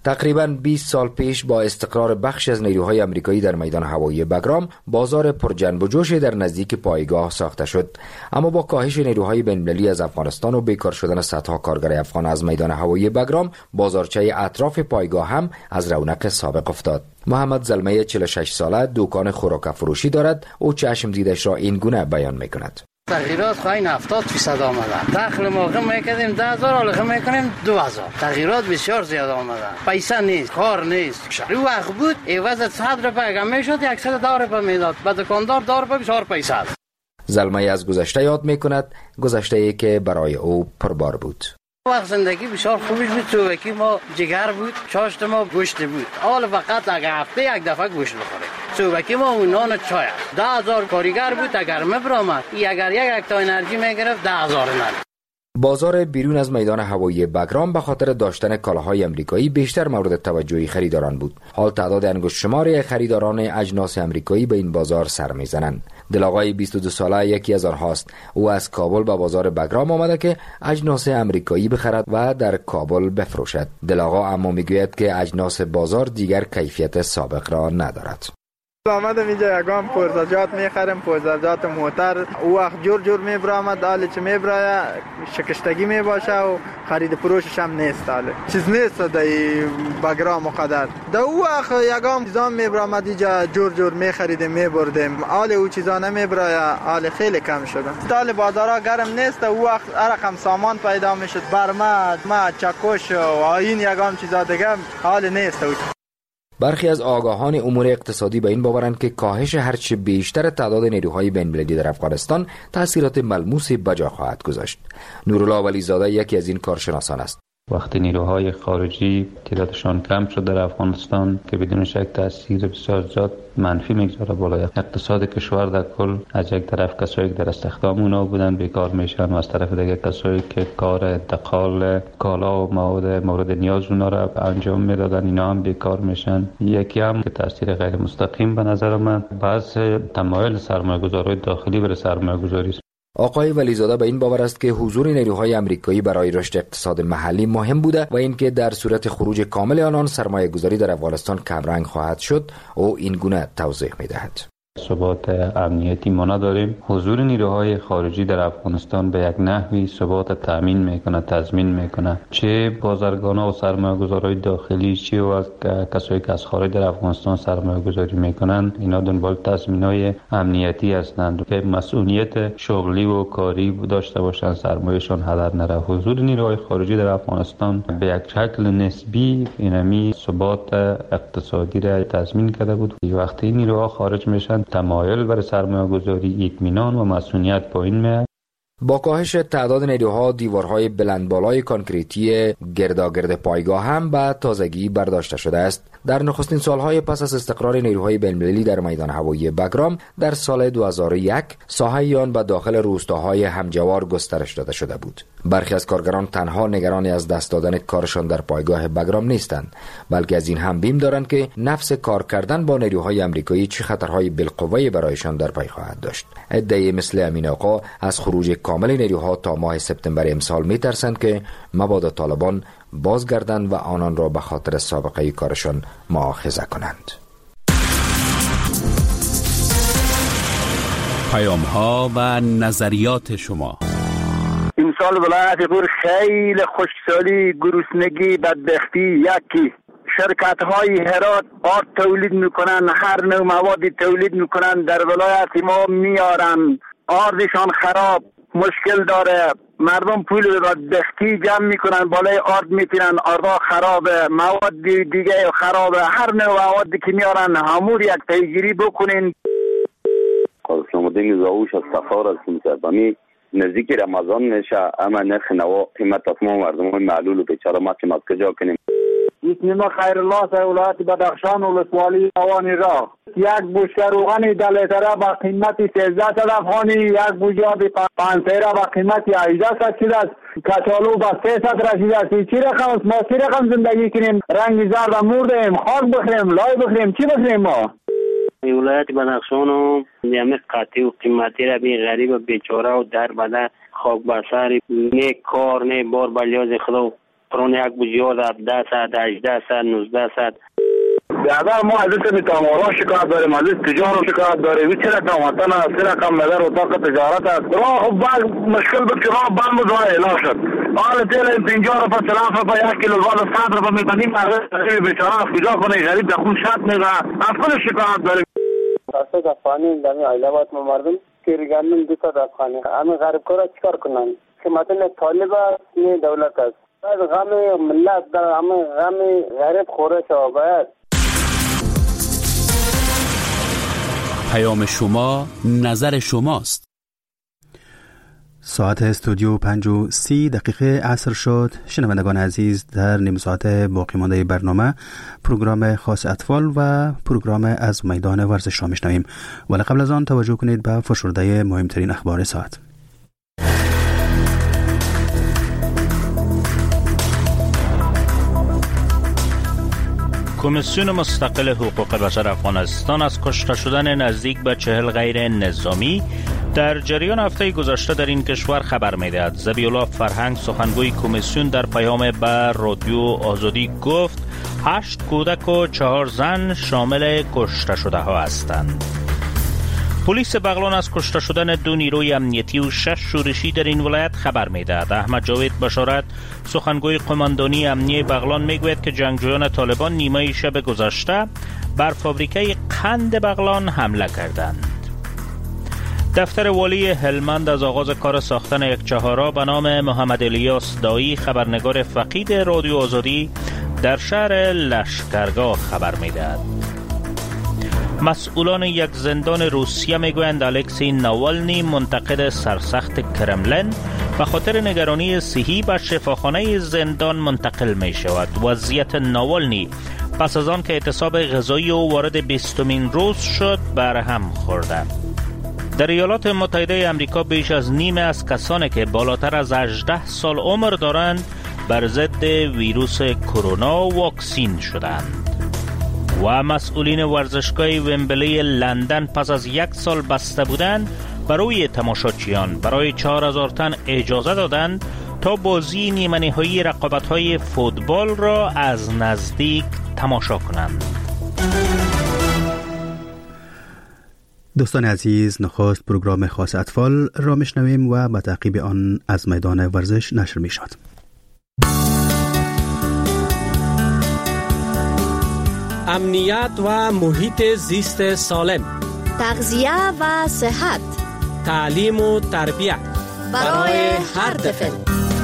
تقریباً بیست سال پیش با استقرار بخش از نیروهای آمریکایی در میدان هوایی بگرام، بازار پرجنب و جوش در نزدیک پایگاه ساخته شد. اما با کاهش نیروهای بین‌المللی از افغانستان و بیکار شدن صدها کارگر افغان از میدان هوایی بگرام، بازارچه اطراف پایگاه هم از رونق سابق افتاد. محمد زلمه چهل و شش ساله دکان خوراک فروشی دارد. او چشم دیدش را این گونه بیان می‌کند. تغییرات خواهین هفتاد فیصد آمده. دخل ما غم میکردیم ده هزار، حالا غم میکنیم دو هزار. تغییرات بسیار زیاد آمده. پیسه نیست، کار نیست. رو وقت بود عوض صد روپیه کم میشد صد دو روپیه میداد. به دکاندار دو روپیه بسیار پیسه. زلمه از گذشته یاد میکند، گذشته ای که برای او پربار بود. وقت زندگی بسیار خوبش بود. صبحی ما جگر بود، چاشت ما گوشت بود. حالا فقط اگه هفته یک دفعه گوشت بخوریم. صبحی ما اون نان چای است. ده هزار کارگر بود اگر مبرامد. اگر یک یک تا انرژی میگرفت ده هزار نان. بازار بیرون از میدان هوایی بگرام به خاطر داشتن کالاهای آمریکایی بیشتر مورد توجه خریداران بود. حال تعداد انگشت شماری خریداران اجناس آمریکایی به این بازار سر میزنند. دلاغای بیست و دو ساله یکی از آنهاست. او از کابل به بازار بگرام آمده که اجناس آمریکایی بخرد و در کابل بفروشد. دلاغا اما میگوید که اجناس بازار دیگر کیفیت سابق را ندارد. آمدم اینجا یکم پرزجات میخرم، پرزجات موتر. او وقت جور جور میبرامد، حالی چه میبرایه شکستگی میباشه و خرید فروشش هم نیست. حالی چیز نیست دای بگرام و قدر. دا او وقت یکم چیزان میبرامد اینجا جور جور میخریدیم میبردیم، حالی او چیزا نمیبرایه، حالی خیلی کم شده. حالی بازارا گرم نیست، او وقت رقم سامان پیدا میشد، برمد ما چکش و این یکم چیزا دیگه حالی نیست. برخی از آگاهان امور اقتصادی به این باورند که کاهش هرچه بیشتر تعداد نیروهای بین‌المللی در افغانستان تأثیرات ملموسی بجا خواهد گذاشت. نورالله ولیزاده یکی از این کارشناسان است. وقتی نیروهای خارجی تعدادشان کم شد در افغانستان که بدون شک تاثیر بسیار زیاد منفی میگذاره بالای اقتصاد کشور در کل، از یک طرف کسایی که در استخدام اونا بودن بیکار میشن و از طرف دیگه کسایی که کار انتقال کالا و مواد مورد نیاز اونا را انجام میدادن اینا هم بیکار میشن. یکی هم که تاثیر غیر مستقیم به نظر من بعض تمایل سرمایه‌گذارای داخلی بر سرمایه‌گذاری است. آقای ولیزاده به این باور است که حضور نیروهای آمریکایی برای رشد اقتصاد محلی مهم بوده و اینکه در صورت خروج کامل آنان سرمایه گذاری در افغانستان کمرنگ خواهد شد. او این گونه توضیح می دهد. ثبات امنیتی ما نداریم. حضور نیروهای خارجی در افغانستان به یک نحوی ثبات تامین میکنه، تضمین میکنه. چه بازرگانا و سرمایه‌گذارای داخلی، چه و از کسایی که از خارج در افغانستان سرمایه‌گذاری میکنن، اینا دنبال تضمینای امنیتی هستند که مسئولیت شغلی و کاری داشته باشن، سرمایه‌شان هدر نره. حضور نیروهای خارجی در افغانستان به یک شکل نسبی اینمی ثبات اقتصادی را تضمین کرده بود. وقتی نیروها خارج میشن تمایل بر سرمایه‌گذاری، اطمینان و مسئولیت پایین میاد. با کاهش تعداد نیروها، دیوارهای بلند بالای کانکریتی گرداگرد پایگاه هم به تازگی برداشته شده است. در نخستین سالهای پس از استقرار نیروهای بین‌المللی در میدان هوایی بگرام در سال دو هزار و یک، ساحه آن به داخل روستاهای همجوار گسترش داده شده بود. برخی از کارگران تنها نگران از دست دادن کارشان در پایگاه بگرام نیستند، بلکه از این هم بیم دارند که نفس کار کردن با نیروهای آمریکایی چه خطرهای بالقوه برایشان در پی خواهد داشت. عده‌ای مثل امین آقا از خروج کامل نیروها تا ماه سپتامبر امسال می‌ترسند که مبادا طالبان بازگردند و آنان را به خاطر سابقه کارشان مؤاخذه کنند. پیام‌ها و نظریات شما. امسال ولایت غور خیلی خشکسالی، گرسنگی، بدبختی یکی. شرکت های هرات آرد تولید میکنن، هر نوع موادی تولید میکنن، در ولایت ما میارن، آردشان خراب، مشکل داره. مردم پول بدبختی جمع میکنن، بالای آرد میتونن، آردا خرابه، مواد دیگه خرابه، هر نوع موادی که میارن همور یک پیگیری بکنین. اسلام الدین زاوش از تخار از سربانی نزدیک رمضان میشه، اما نرخ نوا قیمت تمام مردم معلول و بیچاره ما که ما کجا کنیم. اسم خیر الله از ولایت بدخشان ولسوالی اوانی را یک بوشک روغن ده لیتره با قیمت سیزده صد افغانی، یک بوجه آب پانسیره با قیمت هجده صد شده است، کچالو با سه صد رسیده است. چی رقم است؟ ما چی رقم زندگی کنیم؟ رنگ زرد مردیم، خاک بخوریم، لای بخوریم، چی بخوریم ما؟ ولایت بدخشان و یمه قطعی و قیمتی را بی غریب و بیچاره و در بده خاک بسر نه کار نه بار بلیاز خدا قرون یک بوجیار هفده صد هجده صد نوزده صد. بیادر ما از این تامارا شکایت داریم، از این تجارت شکایت داریم. این چرا کم وطن است، چرا کم مدر اتاق تجارت است. راه خب بعد مشکل بود که راه بند بود راه اعلام شد. حالا تیل این پنجاه روپا چلاف روپا یک کیلو الوان صد روپا میکنیم. مردم بیچاره از کجا کنه غریب در خون شد میگه. از خود شکایت داریم. راسته افغانی دمی علاوات ما مردم کیرگانم دو تا افغانی. همه غریب کارا چیکار کنن؟ که مثلا طالب است نه دولت است. از غم ملت در همه غم غریب خوره شو باید. پیام شما نظر شماست. ساعت استودیو پنج و سی دقیقه عصر شد. شنوندگان عزیز، در نیم ساعت باقی مانده برنامه پروگرام خاص اطفال و پروگرام از میدان ورزش را میشنویم، ولی قبل از آن توجه کنید به فشرده مهمترین اخبار ساعت. کمیسیون مستقل حقوق بشر افغانستان از کشته شدن نزدیک به چهل غیر نظامی در جریان هفته گذشته در این کشور خبر می‌دهد. ذبیح‌الله فرهنگ سخنگوی کمیسیون در پیام به رادیو آزادی گفت هشت کودک و چهار زن شامل کشته شده ها هستند. پلیس بغلان از کشته شدن دو نیروی امنیتی و شش شورشی در این ولایت خبر می‌دهد. احمد جاوید بشارت سخنگوی قماندانی امنیه بغلان میگوید که جنگجویان طالبان نیمه شب گذشته بر فابریکه قند بغلان حمله کردند. دفتر والی هلمند از آغاز کار ساختن یک چهارراه به نام محمد الیاس دایی خبرنگار فقید رادیو آزادی در شهر لشکرگاه خبر می‌دهد. مسئولان یک زندان روسیه میگویند الکسی ناوالنی منتقد سرسخت کرملن به خاطر نگرانی صحی به شفاخانه زندان منتقل می شود. وضعیت ناوالنی پس از آن که اعتصاب غذایی او وارد بیستمین روز شد برهم خورده. در ایالات متحده آمریکا بیش از نیم از کسانی که بالاتر از هجده سال عمر دارند بر ضد ویروس کرونا واکسین شدند. و مسئولین ورزشگاه ومبلی لندن پس از یک سال بسته بودند برای تماشاچیان برای چهار هزار تن اجازه دادند تا بازی نیمه نهایی رقابت‌های فوتبال را از نزدیک تماشا کنند. دوستان عزیز، نخست پروگرام خاص اطفال را میشنویم و به تعقیب آن از میدان ورزش نشر میشود. امنیت و محیط زیست سالم، تغذیه و صحت، تعلیم و تربیت برای هر طفل.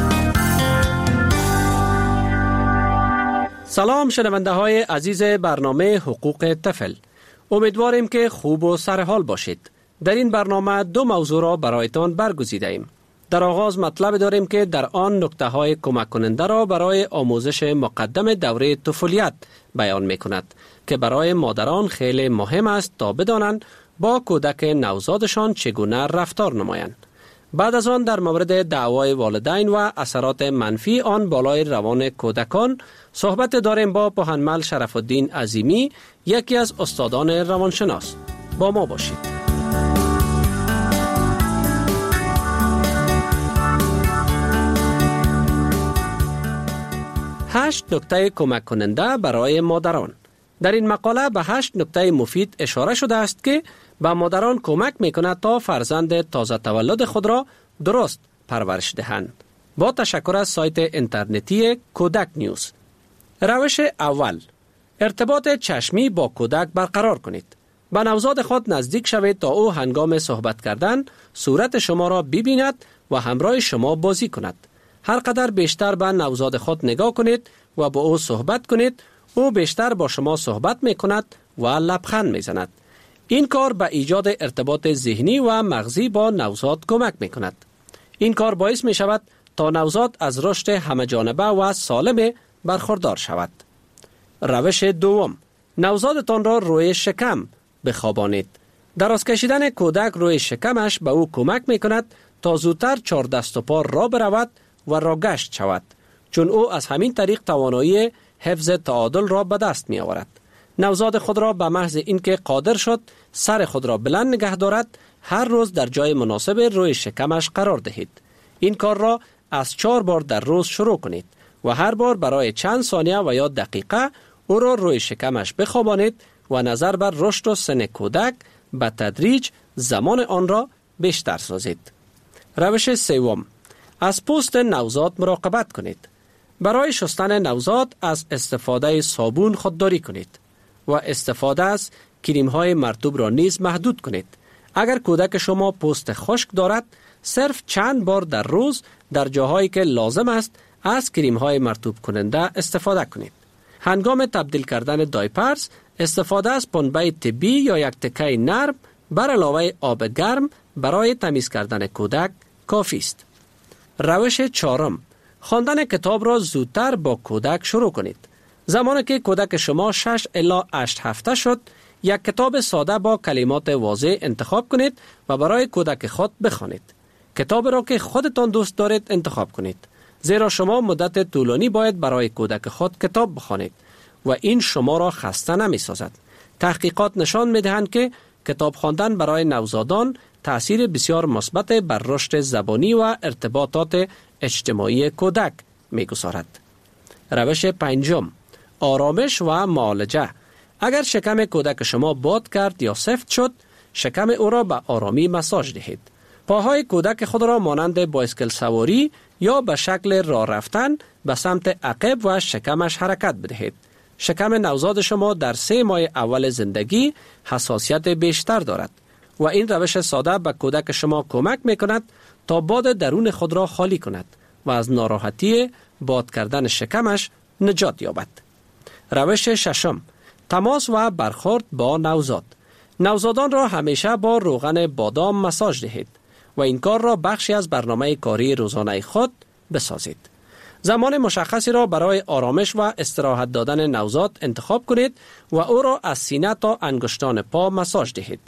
سلام شنونده های عزیز برنامه حقوق طفل، امیدواریم که خوب و سرحال باشید. در این برنامه دو موضوع را برایتان برگزیده ایم. در آغاز مطلب داریم که در آن نکته های کمک کننده را برای آموزش مقدم دوره طفولیت بیان می کند که برای مادران خیلی مهم است تا بدانند با کودک نوزادشان چگونه رفتار نمایند. بعد از آن در مورد دعوای والدین و اثرات منفی آن بالای روان کودکان صحبت داریم با پوهنمل شرف الدین عظیمی، یکی از استادان روانشناس. با ما باشید. هشت نکته کمک کننده برای مادران. در این مقاله به هشت نکته مفید اشاره شده است که به مادران کمک میکند تا فرزند تازه تولد خود را درست پرورش دهند. با تشکر از سایت اینترنتی کودک نیوز. روش اول، ارتباط چشمی با کودک برقرار کنید. به نوزاد خود نزدیک شوید تا او هنگام صحبت کردن صورت شما را ببیند و همراه شما بازی کند. هر قدر بیشتر به نوزاد خود نگاه کنید و با او صحبت کنید، او بیشتر با شما صحبت می کند و لبخند می زند. این کار به ایجاد ارتباط ذهنی و مغزی با نوزاد کمک می کند. این کار باعث می شود تا نوزاد از رشد همه‌جانبه و سالم برخوردار شود. روش دوم، نوزادتان را روی شکم بخوابانید. دراز کشیدن کودک روی شکمش به او کمک می کند تا زودتر چهار دست و پا را برود و را گشت شود، چون او از همین طریق توانایی حفظ تعادل را به دست می آورد. نوزاد خود را به محض اینکه قادر شد سر خود را بلند نگه دارد، هر روز در جای مناسب روی شکمش قرار دهید. این کار را از چهار بار در روز شروع کنید و هر بار برای چند ثانیه و یا دقیقه او را روی شکمش بخوابانید و نظر بر رشد و سن کودک به تدریج زمان آن را بیشتر سازید. روش سوم، از پوست نوزاد مراقبت کنید. برای شستن نوزاد از استفاده صابون خودداری کنید و استفاده از کریم های مرطوب را نیز محدود کنید. اگر کودک شما پوست خشک دارد، صرف چند بار در روز در جاهایی که لازم است از کریم های مرطوب کننده استفاده کنید. هنگام تبدیل کردن دایپرز، استفاده از پنبه طبی یا یک تکه نرم بر علاوه آب گرم برای تمیز کردن کودک کافی است. روش چهارم، خواندن کتاب را زودتر با کودک شروع کنید. زمانی که کودک شما شش الی هشت هفته شد، یک کتاب ساده با کلمات واضح انتخاب کنید و برای کودک خود بخوانید. کتاب را که خودتان دوست دارید انتخاب کنید، زیرا شما مدت طولانی باید برای کودک خود کتاب بخوانید و این شما را خسته نمی سازد. تحقیقات نشان می دهند که کتاب خواندن برای نوزادان تأثیر بسیار مثبت بر رشد زبانی و ارتباطات اجتماعی کودک می گذارد. روش پنجم، آرامش و معالجه. اگر شکم کودک شما باد کرد یا سفت شد، شکم او را به آرامی مساج دهید. پاهای کودک خود را مانند بایسکل سواری یا به شکل راه رفتن به سمت عقب و شکمش حرکت بدهید. شکم نوزاد شما در سه ماه اول زندگی حساسیت بیشتر دارد و این روش ساده به کودک شما کمک می کند تا باد درون خود را خالی کند و از ناراحتی باد کردن شکمش نجات یابد. روش ششم، تماس و برخورد با نوزاد. نوزادان را همیشه با روغن بادام مساج دهید و این کار را بخشی از برنامه کاری روزانه خود بسازید. زمان مشخصی را برای آرامش و استراحت دادن نوزاد انتخاب کنید و او را از سینه تا انگشتان پا مساج دهید.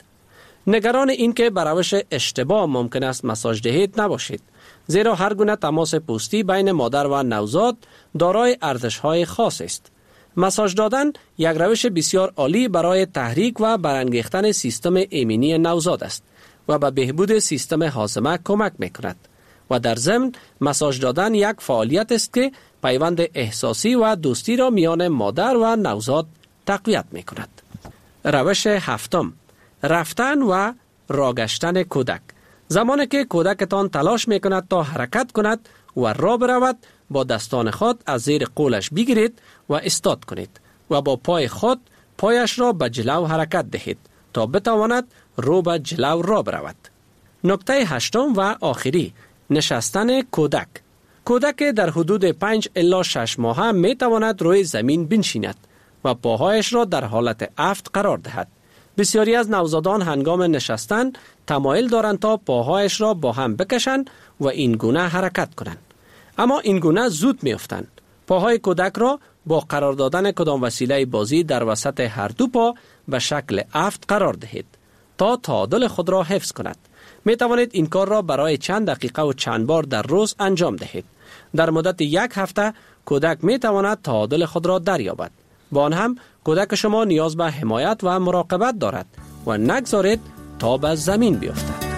نگران این که به روش اشتباه ممکن است مساج دهید نباشید، زیرا هر گونه تماس پوستی بین مادر و نوزاد دارای ارزش‌های خاص است. مساج دادن یک روش بسیار عالی برای تحریک و برانگیختن سیستم ایمنی نوزاد است و به بهبود سیستم هاضمه کمک می‌کند و در ضمن مساج دادن یک فعالیت است که پیوند احساسی و دوستی را میان مادر و نوزاد تقویت می‌کند. روش هفتم، رفتن و راگشتن کودک. زمانی که کودکتان تلاش می‌کند تا حرکت کند و راه برود، با دستان خود از زیر قولش بگیرید و استاد کنید و با پای خود پایش را به جلو حرکت دهید تا بتواند رو به جلو را برود. نکته هشتم و آخری، نشستن کودک. کودک در حدود پنج الی شش ماه می تواند روی زمین بنشیند و پاهایش را در حالت افت قرار دهد. بسیاری از نوزادان هنگام نشستن تمایل دارند تا پاهایش را با هم بکشند و این گونه حرکت کنند، اما این گونه زود می افتند. پاهای کودک را با قرار دادن کدام وسیله بازی در وسط هر دو پا به شکل افت قرار دهید تا تعادل خود را حفظ کند. می توانید این کار را برای چند دقیقه و چند بار در روز انجام دهید. در مدت یک هفته کودک می تواند تعادل خود را دریابد. با آن هم کودک شما نیاز به حمایت و مراقبت دارد و نگذارید تا به زمین بیفتد.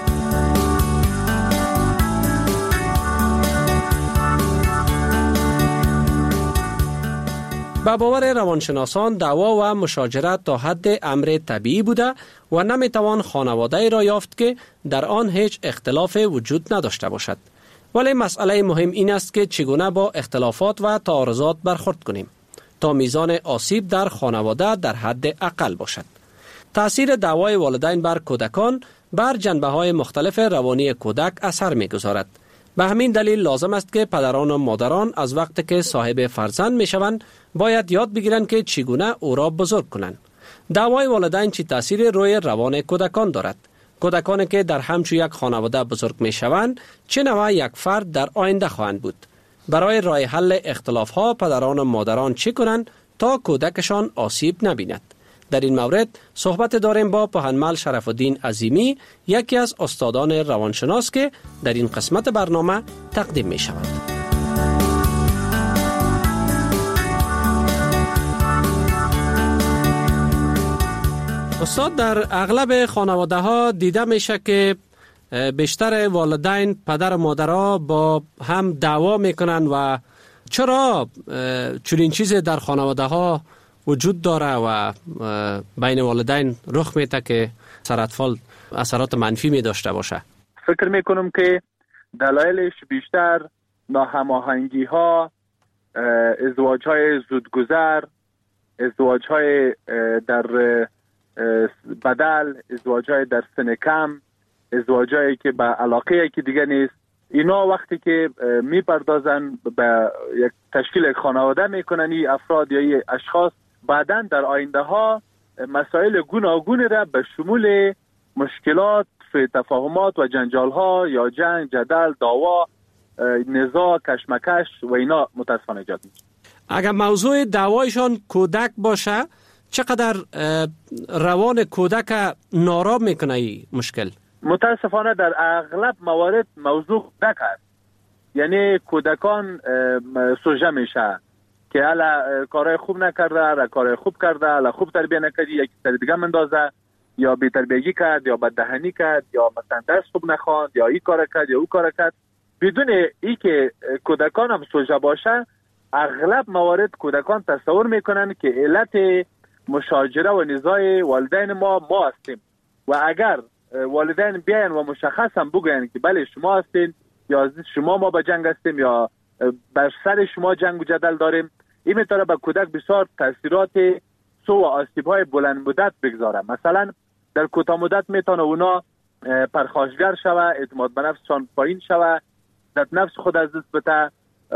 به باور روانشناسان دعوا و مشاجرت تا حد امر طبیعی بوده و نمیتوان خانواده را یافت که در آن هیچ اختلاف وجود نداشته باشد. ولی مسئله مهم این است که چگونه با اختلافات و تعارضات برخورد کنیم تا میزان آسیب در خانواده در حد اقل باشد. تأثیر دعوای والدین بر کودکان بر جنبه‌های مختلف روانی کودک اثر می‌گذارد. به همین دلیل لازم است که پدران و مادران از وقتی که صاحب فرزند میشوند باید یاد بگیرند که چگونه او را بزرگ کنند. دعوای والدین چه تأثیر روی روان کودکان دارد؟ کودکانی که در همچون یک خانواده بزرگ میشوند چه نوع یک فرد در آینده خواهند بود؟ برای راه حل اختلاف‌ها پدران و مادران چه کنند تا کودکشان آسیب نبیند؟ در این مورد صحبت داریم با پهنمل شرف الدین عظیمی، یکی از استادان روانشناس که در این قسمت برنامه تقدیم می شود. استاد، در اغلب خانواده ها دیده میشه که بیشتر والدین پدر و مادرها با هم دعوا میکنن و چرا چنین چیزی در خانواده ها وجود داره و بین والدین رخ میده که سرطفال اثرات منفی می داشته باشه؟ فکر میکنم که دلایلش بیشتر ناهماهنگی ها، ازدواج های زودگذر، ازدواج های در بدل، ازدواج های در سن کم، ازدواج هایی که به علاقه که دیگه نیست، اینا وقتی که میپردازن به یک تشکیل یک خانواده میکنن این افراد یا این اشخاص، بعدن در آینده ها مسائل گوناگونی را به شمول مشکلات، تفاهمات و جنجال ها یا جنگ، جدل، دعوا، نزاع، کشمکش و اینا متاسفانه ایجاد میشه. اگر موضوع دعوایشان کودک باشه، چقدر روان کودک نارام میکنه این مشکل؟ متاسفانه در اغلب موارد موضوع کودک است. یعنی کودکان سوژه میشه که الا کارهای خوب نکرده، را کارهای خوب کرده، الا خوب تربیه نکردی، یک سر دیگه مندازه، یا بی تربیگی کرد، یا بددهنی کرد، یا مثلا درس خوب نخواند، یا این کار کرد یا او کار کرد. بدون ای که کودکان هم سوژه باشه، اغلب موارد کودکان تصور میکنن که علت مشاجره و نزاع والدین ما ما هستیم و اگر والدین بیاین و مشخص هم بگوین که بله شما هستین یا شما ما به جنگ هستیم یا بر سر شما جنگ و جدل داریم، این میتونه به کودک بسیار تاثیرات سو و آسیب‌های بلند مدت بگذاره. مثلا در کوتاه مدت میتونه اونا پرخاشگر شوه، اعتماد به نفسشان پایین شوه، در نفس خود از دست بده،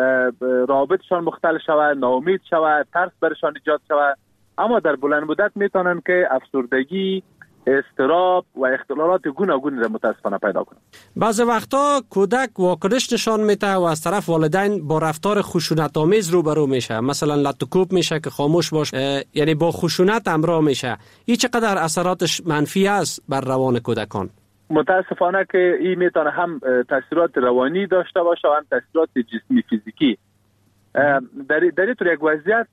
رابطشان مختل شوه، ناامید شوه، ترس برشان ایجاد شوه. اما در بلند مدت میتونن که افسردگی، اضطراب و اختلالات گوناگونی را متاسفانه پیدا کنند. بعضی وقتا کودک واکنش نشان میده و از طرف والدین با رفتار خشونت آمیز روبرو میشه، مثلا لط و کوب میشه که خاموش باش، یعنی با خشونت همراه میشه. این چقدر اثراتش منفی است بر روان کودکان؟ متاسفانه که این میتونه هم تاثیرات روانی داشته باشه و هم تاثیرات جسمی فیزیکی. در در طور یک وضعیت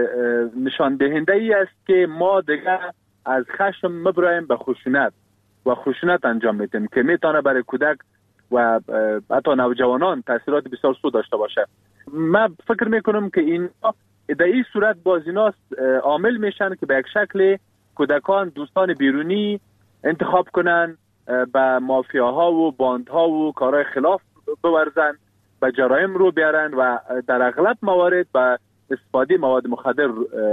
نشان دهنده ای است که ما دیگه از خشم مبرایم به خشونت و خشونت انجام میدیم که میتونه برای کودک و حتی نوجوانان تاثیرات بسیار سو داشته باشه. من فکر میکنم که این در این صورت باز اینا عامل میشن که به یک شکل کودکان دوستان بیرونی انتخاب کنن، به مافیاها و باندها و کارهای خلاف بورزن، به جرایم رو بیارن و در اغلب موارد به استفاده مواد مخدر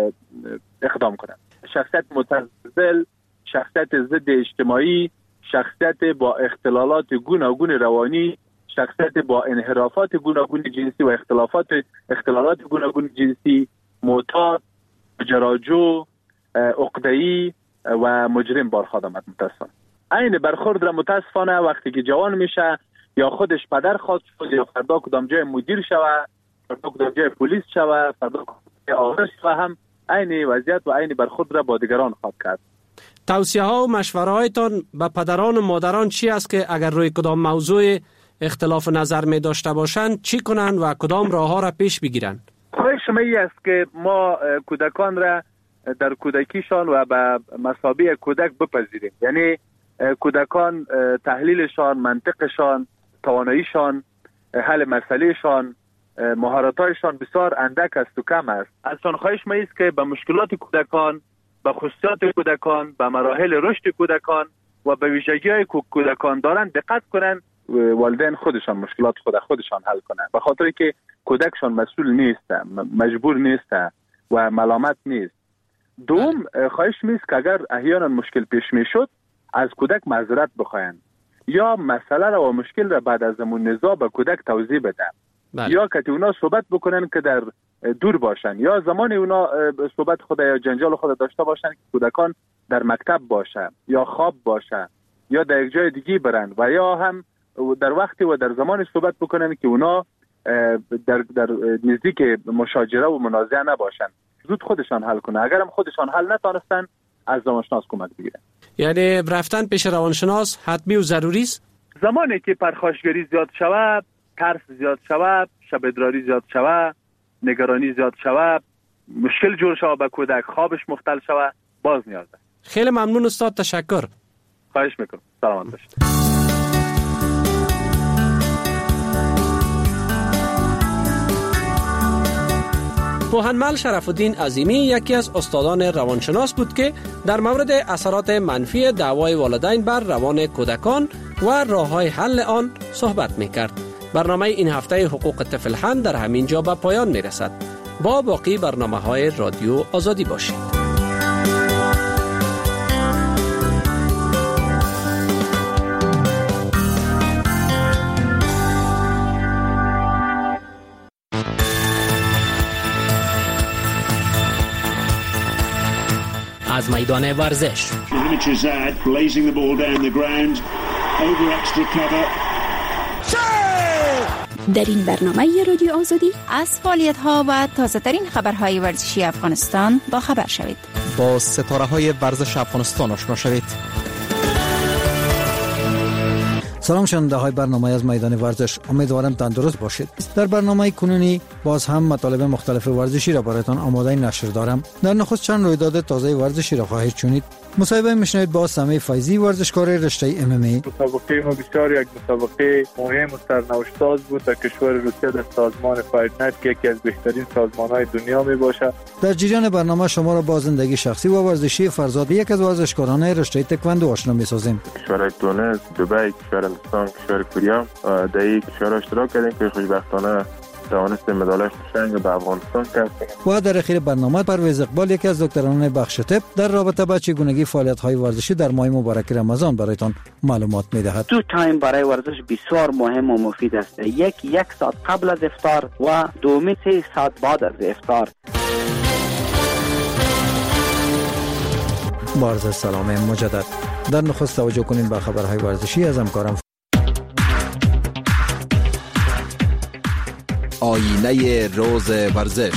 اقدام کنن. شخصیت متزلزل، شخصیت ضد اجتماعی، شخصیت با اختلالات گوناگون روانی، شخصیت با انحرافات گوناگون جنسی و اختلافات اختلالات گوناگون جنسی، معتاد، ماجراجو، عقده‌ای و مجرم بارخواد آمد. متاسفانه این برخورد را متاسفانه وقتی که جوان میشه یا خودش پدر خواست شد یا فردا کدام جای مدیر شوه، فردا کدام جای پلیس شوه، فردا کدام آخر شوه، هم این وضعیت و این برخورد را با دیگران خواهد کرد. توصیه ها و مشوره هایتان به پدران و مادران چی است که اگر روی کدام موضوع اختلاف نظر می داشته باشند چی کنند و کدام راه ها را پیش بگیرند؟ خواهش شما ای است که ما کودکان را در کودکیشان و به مثابه کودک بپذیریم. یعنی کودکان تحلیلشان، منطقشان، تواناییشان، حل مسئلهشان، مهارت‌هایشان بسیار اندک است و کم است. ازشان خواهش ما است که به مشکلات کودکان، به خصوصیات کودکان، به مراحل رشد کودکان و به ویژگی‌های که کودکان دارند دقت کنند. والدین خودشان مشکلات خود خودشان حل کنند، به خاطر که کودکشان مسئول نیست، مجبور نیست و ملامت نیست. دوم خواهش می است که اگر احیانا مشکل پیش میشد از کودک معذرت بخواهند یا مسئله را و مشکل را بعد از زمان نزاع به کودک توضیح بدن، یا که اونا صحبت بکنن که در دور باشن، یا زمان اونا صحبت خود یا جنجال خود داشته باشن که کودکان در مکتب باشه یا خواب باشه یا در یک جای دیگه برن، و یا هم در وقتی و در زمان صحبت بکنن که اونا در در نزدیک مشاجره و منازعه نباشن، زود خودشان حل کنن. اگر هم خودشان حل نتونستن از روانشناس کمک بگیرن. یعنی رفتن پیش روانشناس حتمی و ضروری است؟ زمانی که پرخاشگری زیاد شود، ترس زیاد شود، شب ادراری زیاد شود، نگرانی زیاد شود، مشکل جور شود به کودک، خوابش مختل شود، باز نیاز است. خیلی ممنون استاد، تشکر. خواهش میکنم. سلامت باشید. پوهنمل شرف الدین عظیمی یکی از استادان روانشناس بود که در مورد اثرات منفی دعوای والدین بر روان کودکان و راه‌های حل آن صحبت می‌کرد. برنامه این هفته حقوق طفل هند در همین جا به پایان می‌رسد. با باقی برنامه‌های رادیو آزادی باشید. از میدان ورزش در این برنامه رادیو آزادی از فعالیت‌ها و تازه‌ترین خبرهای ورزشی افغانستان با خبر شوید. با ستاره‌های ورزش افغانستان آشنا شوید. سلام شنونده های برنامه از میدان ورزش، امیدوارم تندرست باشید. در برنامه کنونی باز هم مطالب مختلف ورزشی را برایتان آماده نشر دارم. در نخست چند رویداد تازه ورزشی را خواهید شنید. مصاحبه میشنوید با سمی فیضی، ورزشکار رشته ام ام ای. مسابقه ما بسیار یک مسابقه مهم و سرنوشت‌ساز بود در کشور روسیه در سازمان فایت نایت که یکی از بهترین سازمان‌های دنیا میباشد. در جریان برنامه شما را با زندگی شخصی و ورزشی فرزاد یک از ورزشکاران رشته تکواندو آشنا می‌سازیم. کشورهای تونس، دبی، کشور هندوستان، کشور کره در این کشورها اشتراک کردیم که خوشبختانه توانستیم مدالش شنگ به افغانستان کسب. و در اخیر برنامه پرویز اقبال یکی از دکتران بخش طب در رابطه با چگونگی فعالیت‌های ورزشی در ماه مبارک رمضان برایتان معلومات می‌دهد. دو تایم برای ورزش بسیار مهم و مفید است. یک یک ساعت قبل از افطار و دومی سه ساعت بعد از افطار. بارز سلام مجدد. در نخست توجه کنیم به خبرهای ورزشی از همکارم. آینه روز ورزش.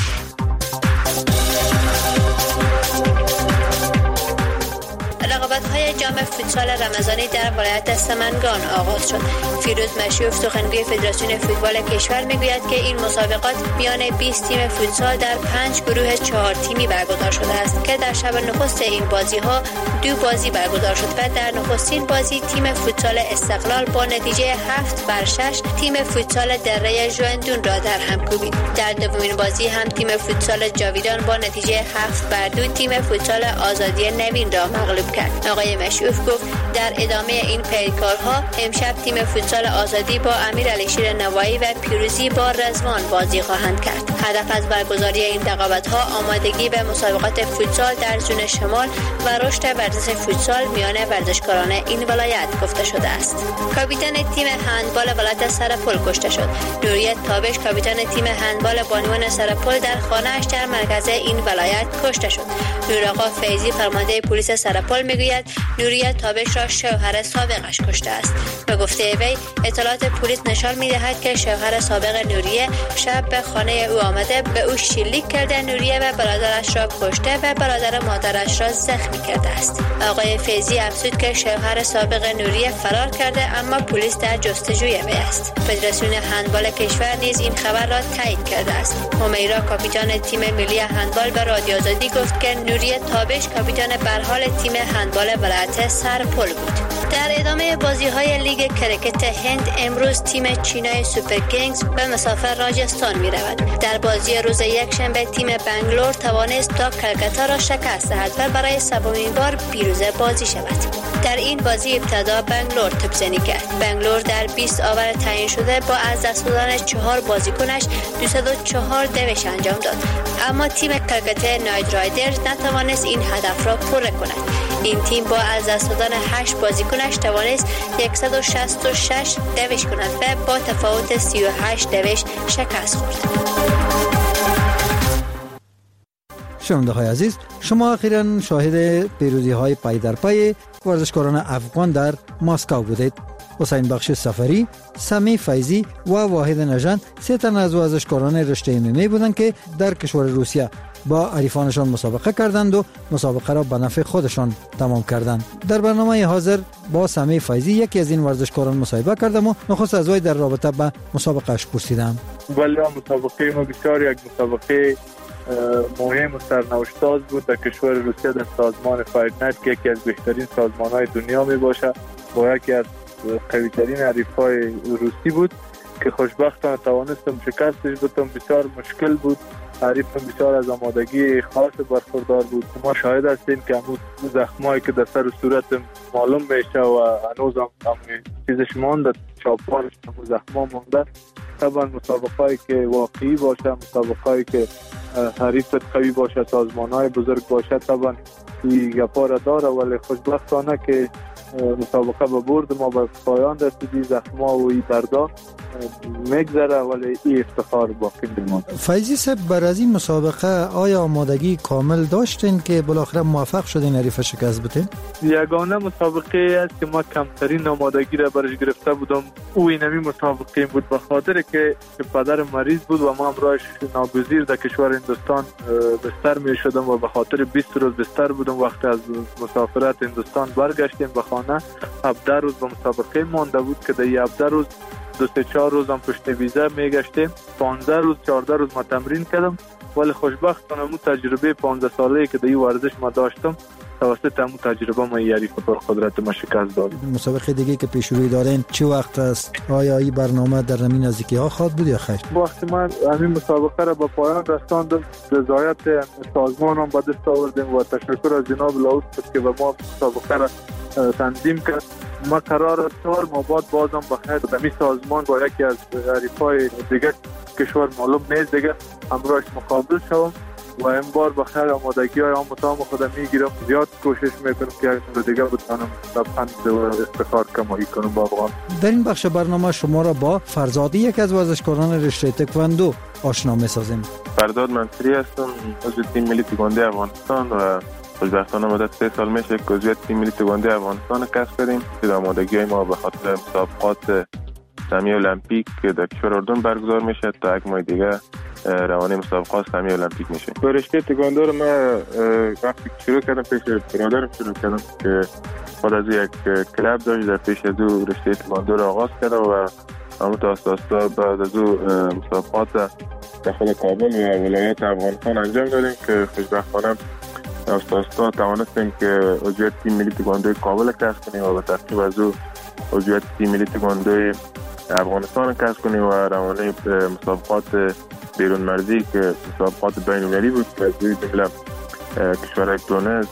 رقابت‌های جام فوتسال رمضانی در ولایت سمنگان آغاز شد. فیروز مشیوف سخنگوی فدراسیون فوتبال کشور میگوید که این مسابقات میان بیست تیم فوتسال در پنج گروه چهار تیمی برگزار شده است که در شب نخست این بازی‌ها دو بازی برگزار شد و در نخستین بازی تیم فوتسال استقلال با نتیجه هفت بر شش تیم فوتسال دره ژوئندون را در هم کوبید. در دومین بازی هم تیم فوتسال جاویدان با نتیجه هفت بر دو تیم فوتسال آزادی نوین را مغلوب کرد. آقای مشعوف گفت در ادامه این پیکارها امشب تیم فوتسال آزادی با امیر علیشیر نوایی و پیروزی با رضوان بازی خواهند کرد. هدف از برگزاری این رقابت‌ها آمادگی به مسابقات فوتسال در زون شمال و رشد ورزش فوتسال میان ورزشکاران این ولایت گفته شده است. کاپیتان تیم هندبال ولایت سرپل کشته شد. نوریت تابش کاپیتان تیم هندبال بانوان سرپل در خانه‌اش در مرکز این ولایت کشته شد. نورآقا فیضی فرمانده پلیس سرپل میگوید نوریت تابش را شوهر سابقش کشته است. به گفته وی اطلاعات پلیس نشان می‌دهد که شوهر سابق نوریه شب به خانه او آمده به او شلیک کرده نوریه و برادرش را کشته و برادر مادرش را زخمی کرده است. آقای فیضی افزود که شوهر سابق نوریه فرار کرده اما پلیس در جستجوی وی است. فدراسیون هندبال کشور نیز این خبر را تایید کرده است. همیرا کاپیتان تیم ملی هندبال به رادیو آزادی گفت که نوریه تابش کاپیتان برحال تیم هندبال ولایت سرپل بود. در ادامه بازی‌های لیگ کرکت هند امروز تیم چینای سوپر کینگز به مسافر راجستان می‌رود. در بازی روز یکشنبه تیم بنگلور توانست تا کلکتا را شکست دهد و برای سومین بار پیروز بازی شود. در این بازی ابتدا بنگلور توپزنی کرد. بنگلور در بیست آور تعیین شده با از دست دادن چهار بازیکنش دویست و چهار دوش انجام داد. اما تیم کرکت نایت رایدرز نتوانست این هدف را پر کند. این تیم با از دست دادن هشت بازیکنش توانست صد و شصت و شش دوش کند و با تفاوت سی و هشت دوش شکست خورد. شنونده های عزیز، شما اخیراً شاهد پیروزی های پای در پای ورزشکاران افغان در مسکو بودید. حسین بخش سفری، سمی فیضی و واحد نژاد سه تن از ورزشکاران رشته ام ام ای بودند که در کشور روسیه با حریفانشان مسابقه کردند و مسابقه را به نفع خودشان تمام کردند. در برنامه حاضر با سمی فیضی یکی از این ورزشکاران مصاحبه کردم و نخست از وی در رابطه با مسابقهش پرسیدم. ولی مسابقه ما بسیار یک مسابقه مهم و سرنوشت‌ساز بود در کشور روسیه در سازمان فایت نایت که یکی از بهترین سازمان‌های دنیا میباشه با یکی از قوی‌ترین حریفای روسی بود که خوشبختانه توانستم شکستش بدم. بسیار مشکل بود حریف بسیار از آمادگی خاص برخوردار بود. ما شاهد هستیم که همون زخمایی که در سر صورت معلوم میشه و هنوز هم چیزش مانده، چاپانش همون زخما مانده. طبعا مسابقه‌ای که واقعی باشه، مسابقه‌ای که حریف قوی باشه، سازمان‌های بزرگ باشه، طبعا این گپا را داره، ولی خوشبختانه که مسابقه به برد ما به پایان رسیدی. زخما و این دردا میگذره ولی این افتخار باقی میمونه. فیضی صاحب، بر از این مسابقه آیا آمادگی کامل داشتین که بالاخره موفق شدین حریف شکست بدین؟ یگانه مسابقه است که ما کمترین آمادگی را برش گرفته بودم او اینمی مسابقه بود، به خاطر که پدر مریض بود و ما امراش ناگزیر در کشور هندوستان بستر می شدم و به خاطر بیست روز بستر بودم. وقتی از مسافرت هندوستان برگشتیم به خانه، هفده روز به مسابقه مانده بود که در هفده روز دو سه چهار روز هم پشت ویزا میگشتیم. پانزده روز چهارده روز ما تمرین کردم، ولی خوشبختانه مو تجربه پانزده ساله‌ای که در این ورزش ما داشتم توسط همون تجربه ما یاری خطر قدرت ما شکست داد. مسابقه دیگه که پیش روی دارین چه وقت است؟ آیا این برنامه در همین نزدیکی ها خواهد بود یا خیر؟ وقتی من همین مسابقه را به پایان رساندم، رضایت سازمان هم به دست آوردیم و تشکر از جناب لاوس که به ما مسابقه را تنظیم کرد. ما قرار است چهار ماه بعد بازم بخیر در این سازمان با یکی از حریفای دیگه کشور معلوم نیست دیگه همراهش مقابل شوم و این بار بخیر آمادگی های آموزام خودم میگیرم. زیاد کوشش میکنم که یک دیگه بتانم لبخند و افتخار کمایی کنم با افغان. در این بخش برنامه شما را با فرزاد، یک از ورزشکاران رشته تکواندو آشنا می‌سازیم. فرزاد منصوری هستم، عضو تیم ملی تکواندو افغانستان و خوشبختانه مدت سه سال میشه که عضویت تیم ملی تکواندو افغانستان کسب کردیم. که آمادگی ما به خاطر مسابقات سهمیه المپیک که در کشور اردن برگزار میشه تا یک ماه دیگه روانه مسابقات سهمیه المپیک میشه. رشته تکواندو رو من وقتی شروع کردم پیش برادرم شروع کردم که بعد از یک کلاب داشت در پیش از او رشته تکواندو رو آغاز کرده و همون تا آستا بعد از او مسابقات داخل کابل و ولایت افغانستان انجام دادیم که خوشبختانه آستا توانستیم که عضویت تیم ملی تکواندو کابل کسب کنیم و به ترتیب از او عضویت تیم ملی تکواندو افغانستان کسب کنیم و روانه مسابقات بیرون مرزی که مسابقات بین المللی بود که از روی جمله کشور تونس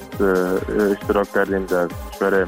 اشتراک کردیم، در کشور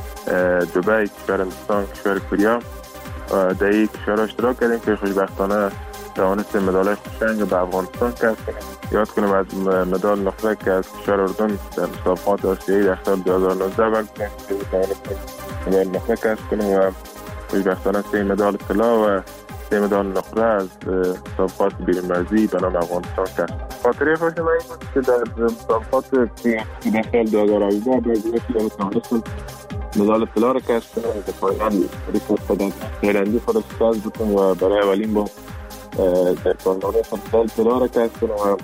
دبی، کشور هندوستان، کشور کوریا و در این کشور اشتراک کردیم که خوشبختانه توانستیم مدال قشنگ به افغانستان کسب کنیم. یاد کنیم از مدال نقره که از کشور اردن در مسابقات آسیایی در سال دو هزار و نوزده برگزار توانستیم مدال نقره کسب کنیم و خوشبختانه سه مدال طلا و سه مدال نقره از مسابقات بیرون مرزی به نام افغانستان کسب. خاطره خوش من این بود که در مسابقات که در سال دو هزار و هجده برگزار توانستم مدال طلا را کسب کنم و در پایان ریکورد هلندی خود شکست بودم و برای اولین بار در پایان مدال طلا را کسب کنم. و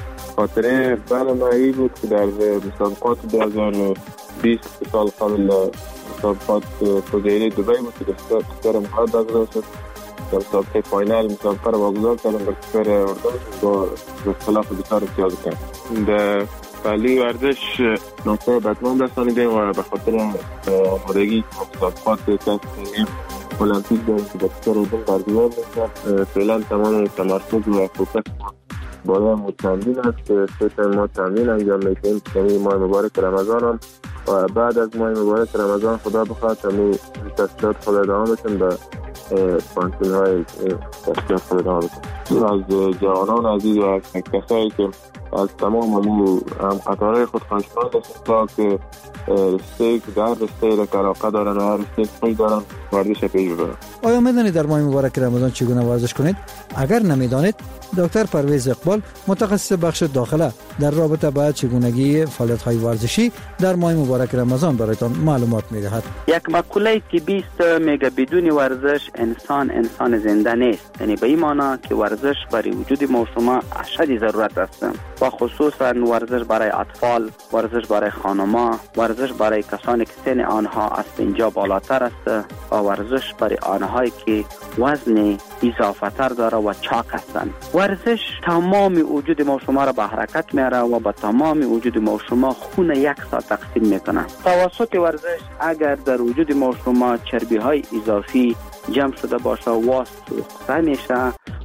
خاطره بعد من این بود که در مسابقات دو هزار و بیست سال قبل مسابقات فوزیلی دبی بود که در کشور مهاجر برگزار شد. در مسابقه فاینال مسابقه را واگذار کردم در کشور اردن با اختلاف بسیار زیاد کرد. در فعلی ورزش نقطه بدمان رسانیدیم و به خاطر آمادگی مسابقات کسب المپیک داریم که در کشور اردن برگزار میشه. فعلا تمام تمرکز و فوکس بالای ما تمرین است که سه ما تمرین انجام میدیم که ماه مبارک رمضان هم و بعد از ماه مبارک رمضان خدا بخواد همین تشکیلات خود ادامه بتیم به پانتون های تشکیلات خود ادامه بتیم. از جوانان عزیز و از کسایی که از تمام همون هم قطاره خود خواهشمند هستیم تا که رشته که در رشته را که علاقه دارن و رشته خوش دارن ورزش پیش ببرن. آیا میدانید در ماه مبارک رمضان چگونه ورزش کنید؟ اگر نمیدانید، دکتر پرویز اقبال متخصص بخش داخله در رابطه با چگونگی فعالیت‌های ورزشی در ماه مبارک رمضان برایتان معلومات می‌دهد. یک مقوله طبی است میگه بدون ورزش انسان انسان زنده نیست. یعنی به این معنی که ورزش برای وجود ما شما اشد ضرورت است و خصوصا ورزش برای اطفال، ورزش برای خانم‌ها، ورزش برای کسانی که سن آنها از پنجاه بالاتر است و ورزش برای آنهایی که وزن اضافه تر داره و چاق هستند. ورزش تمام وجود ما شما را به حرکت میاره و با تمام وجود ما شما خون یک ساعت تقسیم میکنه. توسط ورزش اگر در وجود ما شما چربی های اضافی جمع شده باشه واسط سوخته میشه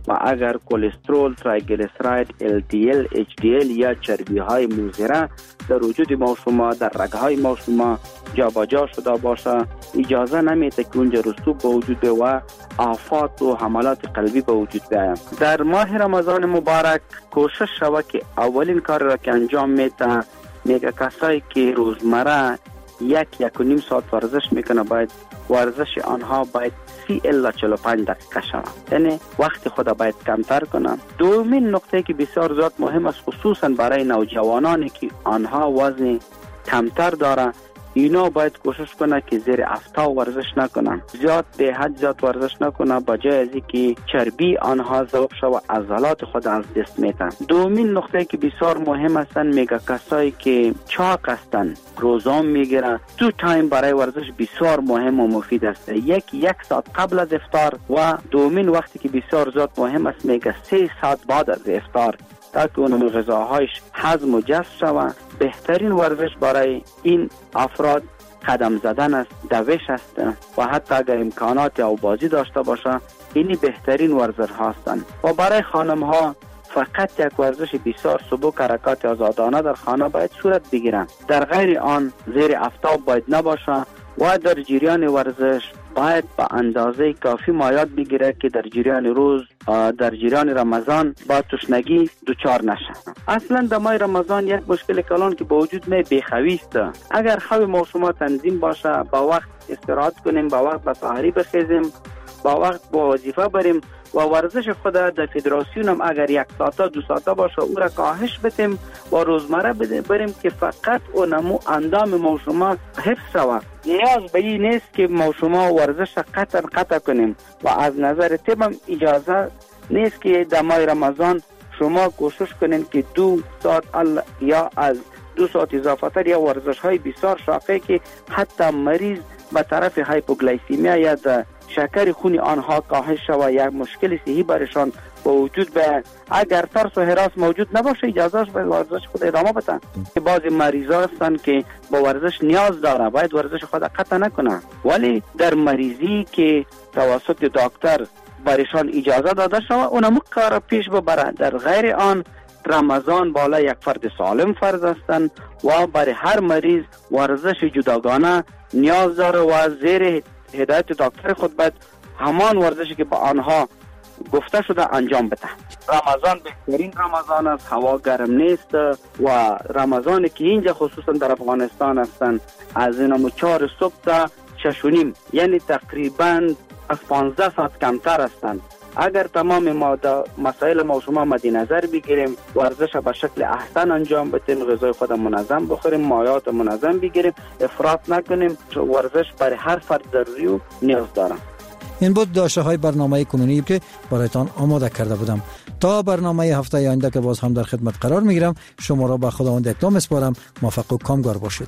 و اگر کلسترول، تریگلیسیراید، ال دی ال، اچ دی ال یا چربی های مضره در وجود ما شما در رگ های ما شما جابجا شده باشه، اجازه نمیده که اونجا رسوب به وجود بیاید و آفات و حملات قلبی به وجود بیاید. در ماه رمضان مبارک کوشش شود که اولین کار را که انجام میده میگه کسایی که روزمره یک یک و نیم ساعت ورزش میکنه باید ورزش آنها باید سی الی چهل و پنج دقیقه شود، یعنی وقت خود باید کمتر کنن. دومین نکته که بسیار زیاد مهم است خصوصا برای نوجوانانی که آنها وزن کمتر داره، اینا باید کوشش کنه که زیر افتا ورزش نکنن، زیاد به حد زیاد ورزش نکنه، بجای از اینکه چربی آنها ذوب شوه عضلات خود از دست میتن. دومین نقطه که بسیار مهم هستن میگه کسایی که چاق هستن روزام میگیرن، دو تایم برای ورزش بسیار مهم و مفید است، یک یک ساعت قبل از افطار و دومین وقتی که بسیار زیاد مهم است میگه سه ساعت بعد از افطار، تاکه اون غذاهایش هضم و جذب شود. بهترین ورزش برای این افراد قدم زدن است، دوش است و حتی اگر امکانات او بازی داشته باشه اینی بهترین ورزش هستند. و برای خانم ها فقط یک ورزش بسیار سبک حرکات آزادانه در خانه باید صورت بگیرند، در غیر آن زیر آفتاب باید نباشه و در جریان ورزش باید با اندازه کافی مایات بگیره که در جریان روز در جریان رمضان با تشنگی دوچار نشه. اصلا در ماه رمضان یک مشکل کلان که با وجود می بیخوی است. اگر خواب ما شما تنظیم باشه، با وقت استراحت کنیم، با وقت به سحری بخیزیم، با وقت با وظیفه بریم و ورزش خود در فدراسیون هم اگر یک ساعته دو ساعته باشه او را کاهش بدیم و روزمره بریم که فقط اونمو اندام ما شما حفظ شود. نیاز به این نیست که ما شما ورزش قطع قطع کنیم و از نظر طب هم اجازه نیست که در ماه رمضان شما کوشش کنین که دو ساعت یا از دو ساعت اضافه تر یا ورزش های بسیار شاقه که حتی مریض به طرف هایپوگلایسیمیا یا شکر خون آنها کاهش شود، یک مشکل صحی برشان با وجود به اگر ترس و هراس موجود نباشه اجازه به ورزش خود ادامه بدن. بعضی مریضا هستن که با ورزش نیاز داره باید ورزش خود قطع نکنه، ولی در مریضی که توسط دکتر برشان اجازه داده شود اونم کار پیش ببره. در غیر آن رمضان بالا یک فرد سالم فرض هستند و برای هر مریض ورزش جداگانه نیاز داره و زیر هدایت دکتر خود باید همان ورزشی که با آنها گفته شده انجام بده. رمضان بهترین رمضان است، هوا گرم نیست و رمضانی که اینجا خصوصا در افغانستان هستند از اینمو چهار صبح تا شش و نیم، یعنی تقریبا از پانزده ساعت کمتر هستند. اگر تمام ما مسائل ما شما مد نظر بگیریم، ورزش به شکل احسن انجام بدیم، غذای خود منظم بخوریم، مایات منظم بگیریم، افراط نکنیم، ورزش برای هر فرد ضروری و نیاز داره. این بود داشته های برنامه کنونی که برایتان آماده کرده بودم. تا برنامه هفته آینده که باز هم در خدمت قرار میگیرم، شما را به خداوند اکرام میسپارم. موفق و کامگار باشید.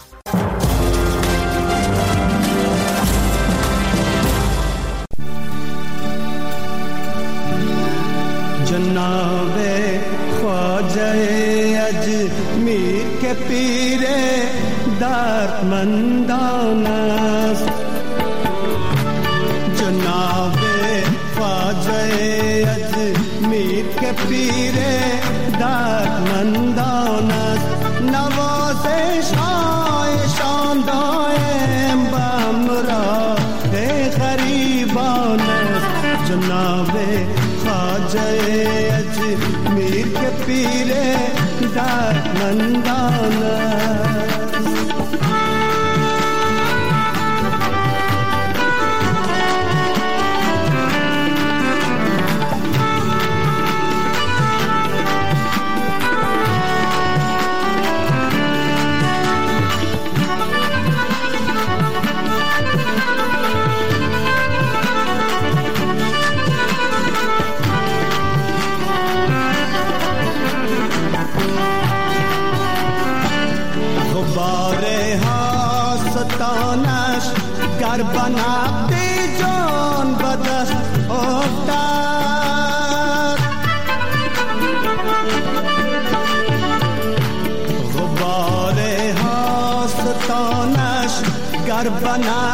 جناب خواجه اجمیر کے پیر دردمندان است، جناب خواجه اجمیر کے پیر دردمندان است، نوازش هایشان دائم بامراه غریبان است، جناب خواجه اجمیر کے پیر دردمندان است. گر بنابی جان بدست افتاد، غبار هاستانش گر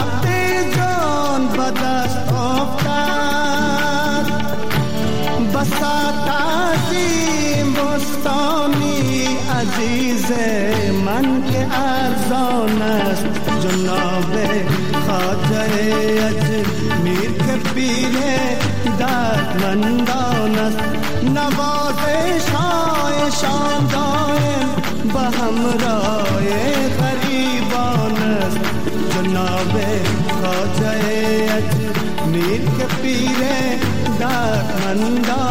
بنابی جان بدست افتاد، بس چیز من که ارزان است جناب خواجه اجمیر که پیر دردمندان است نوازش هایشان دائم به همراه غریبان است جناب خواجه اجمیر که پیر دردمندان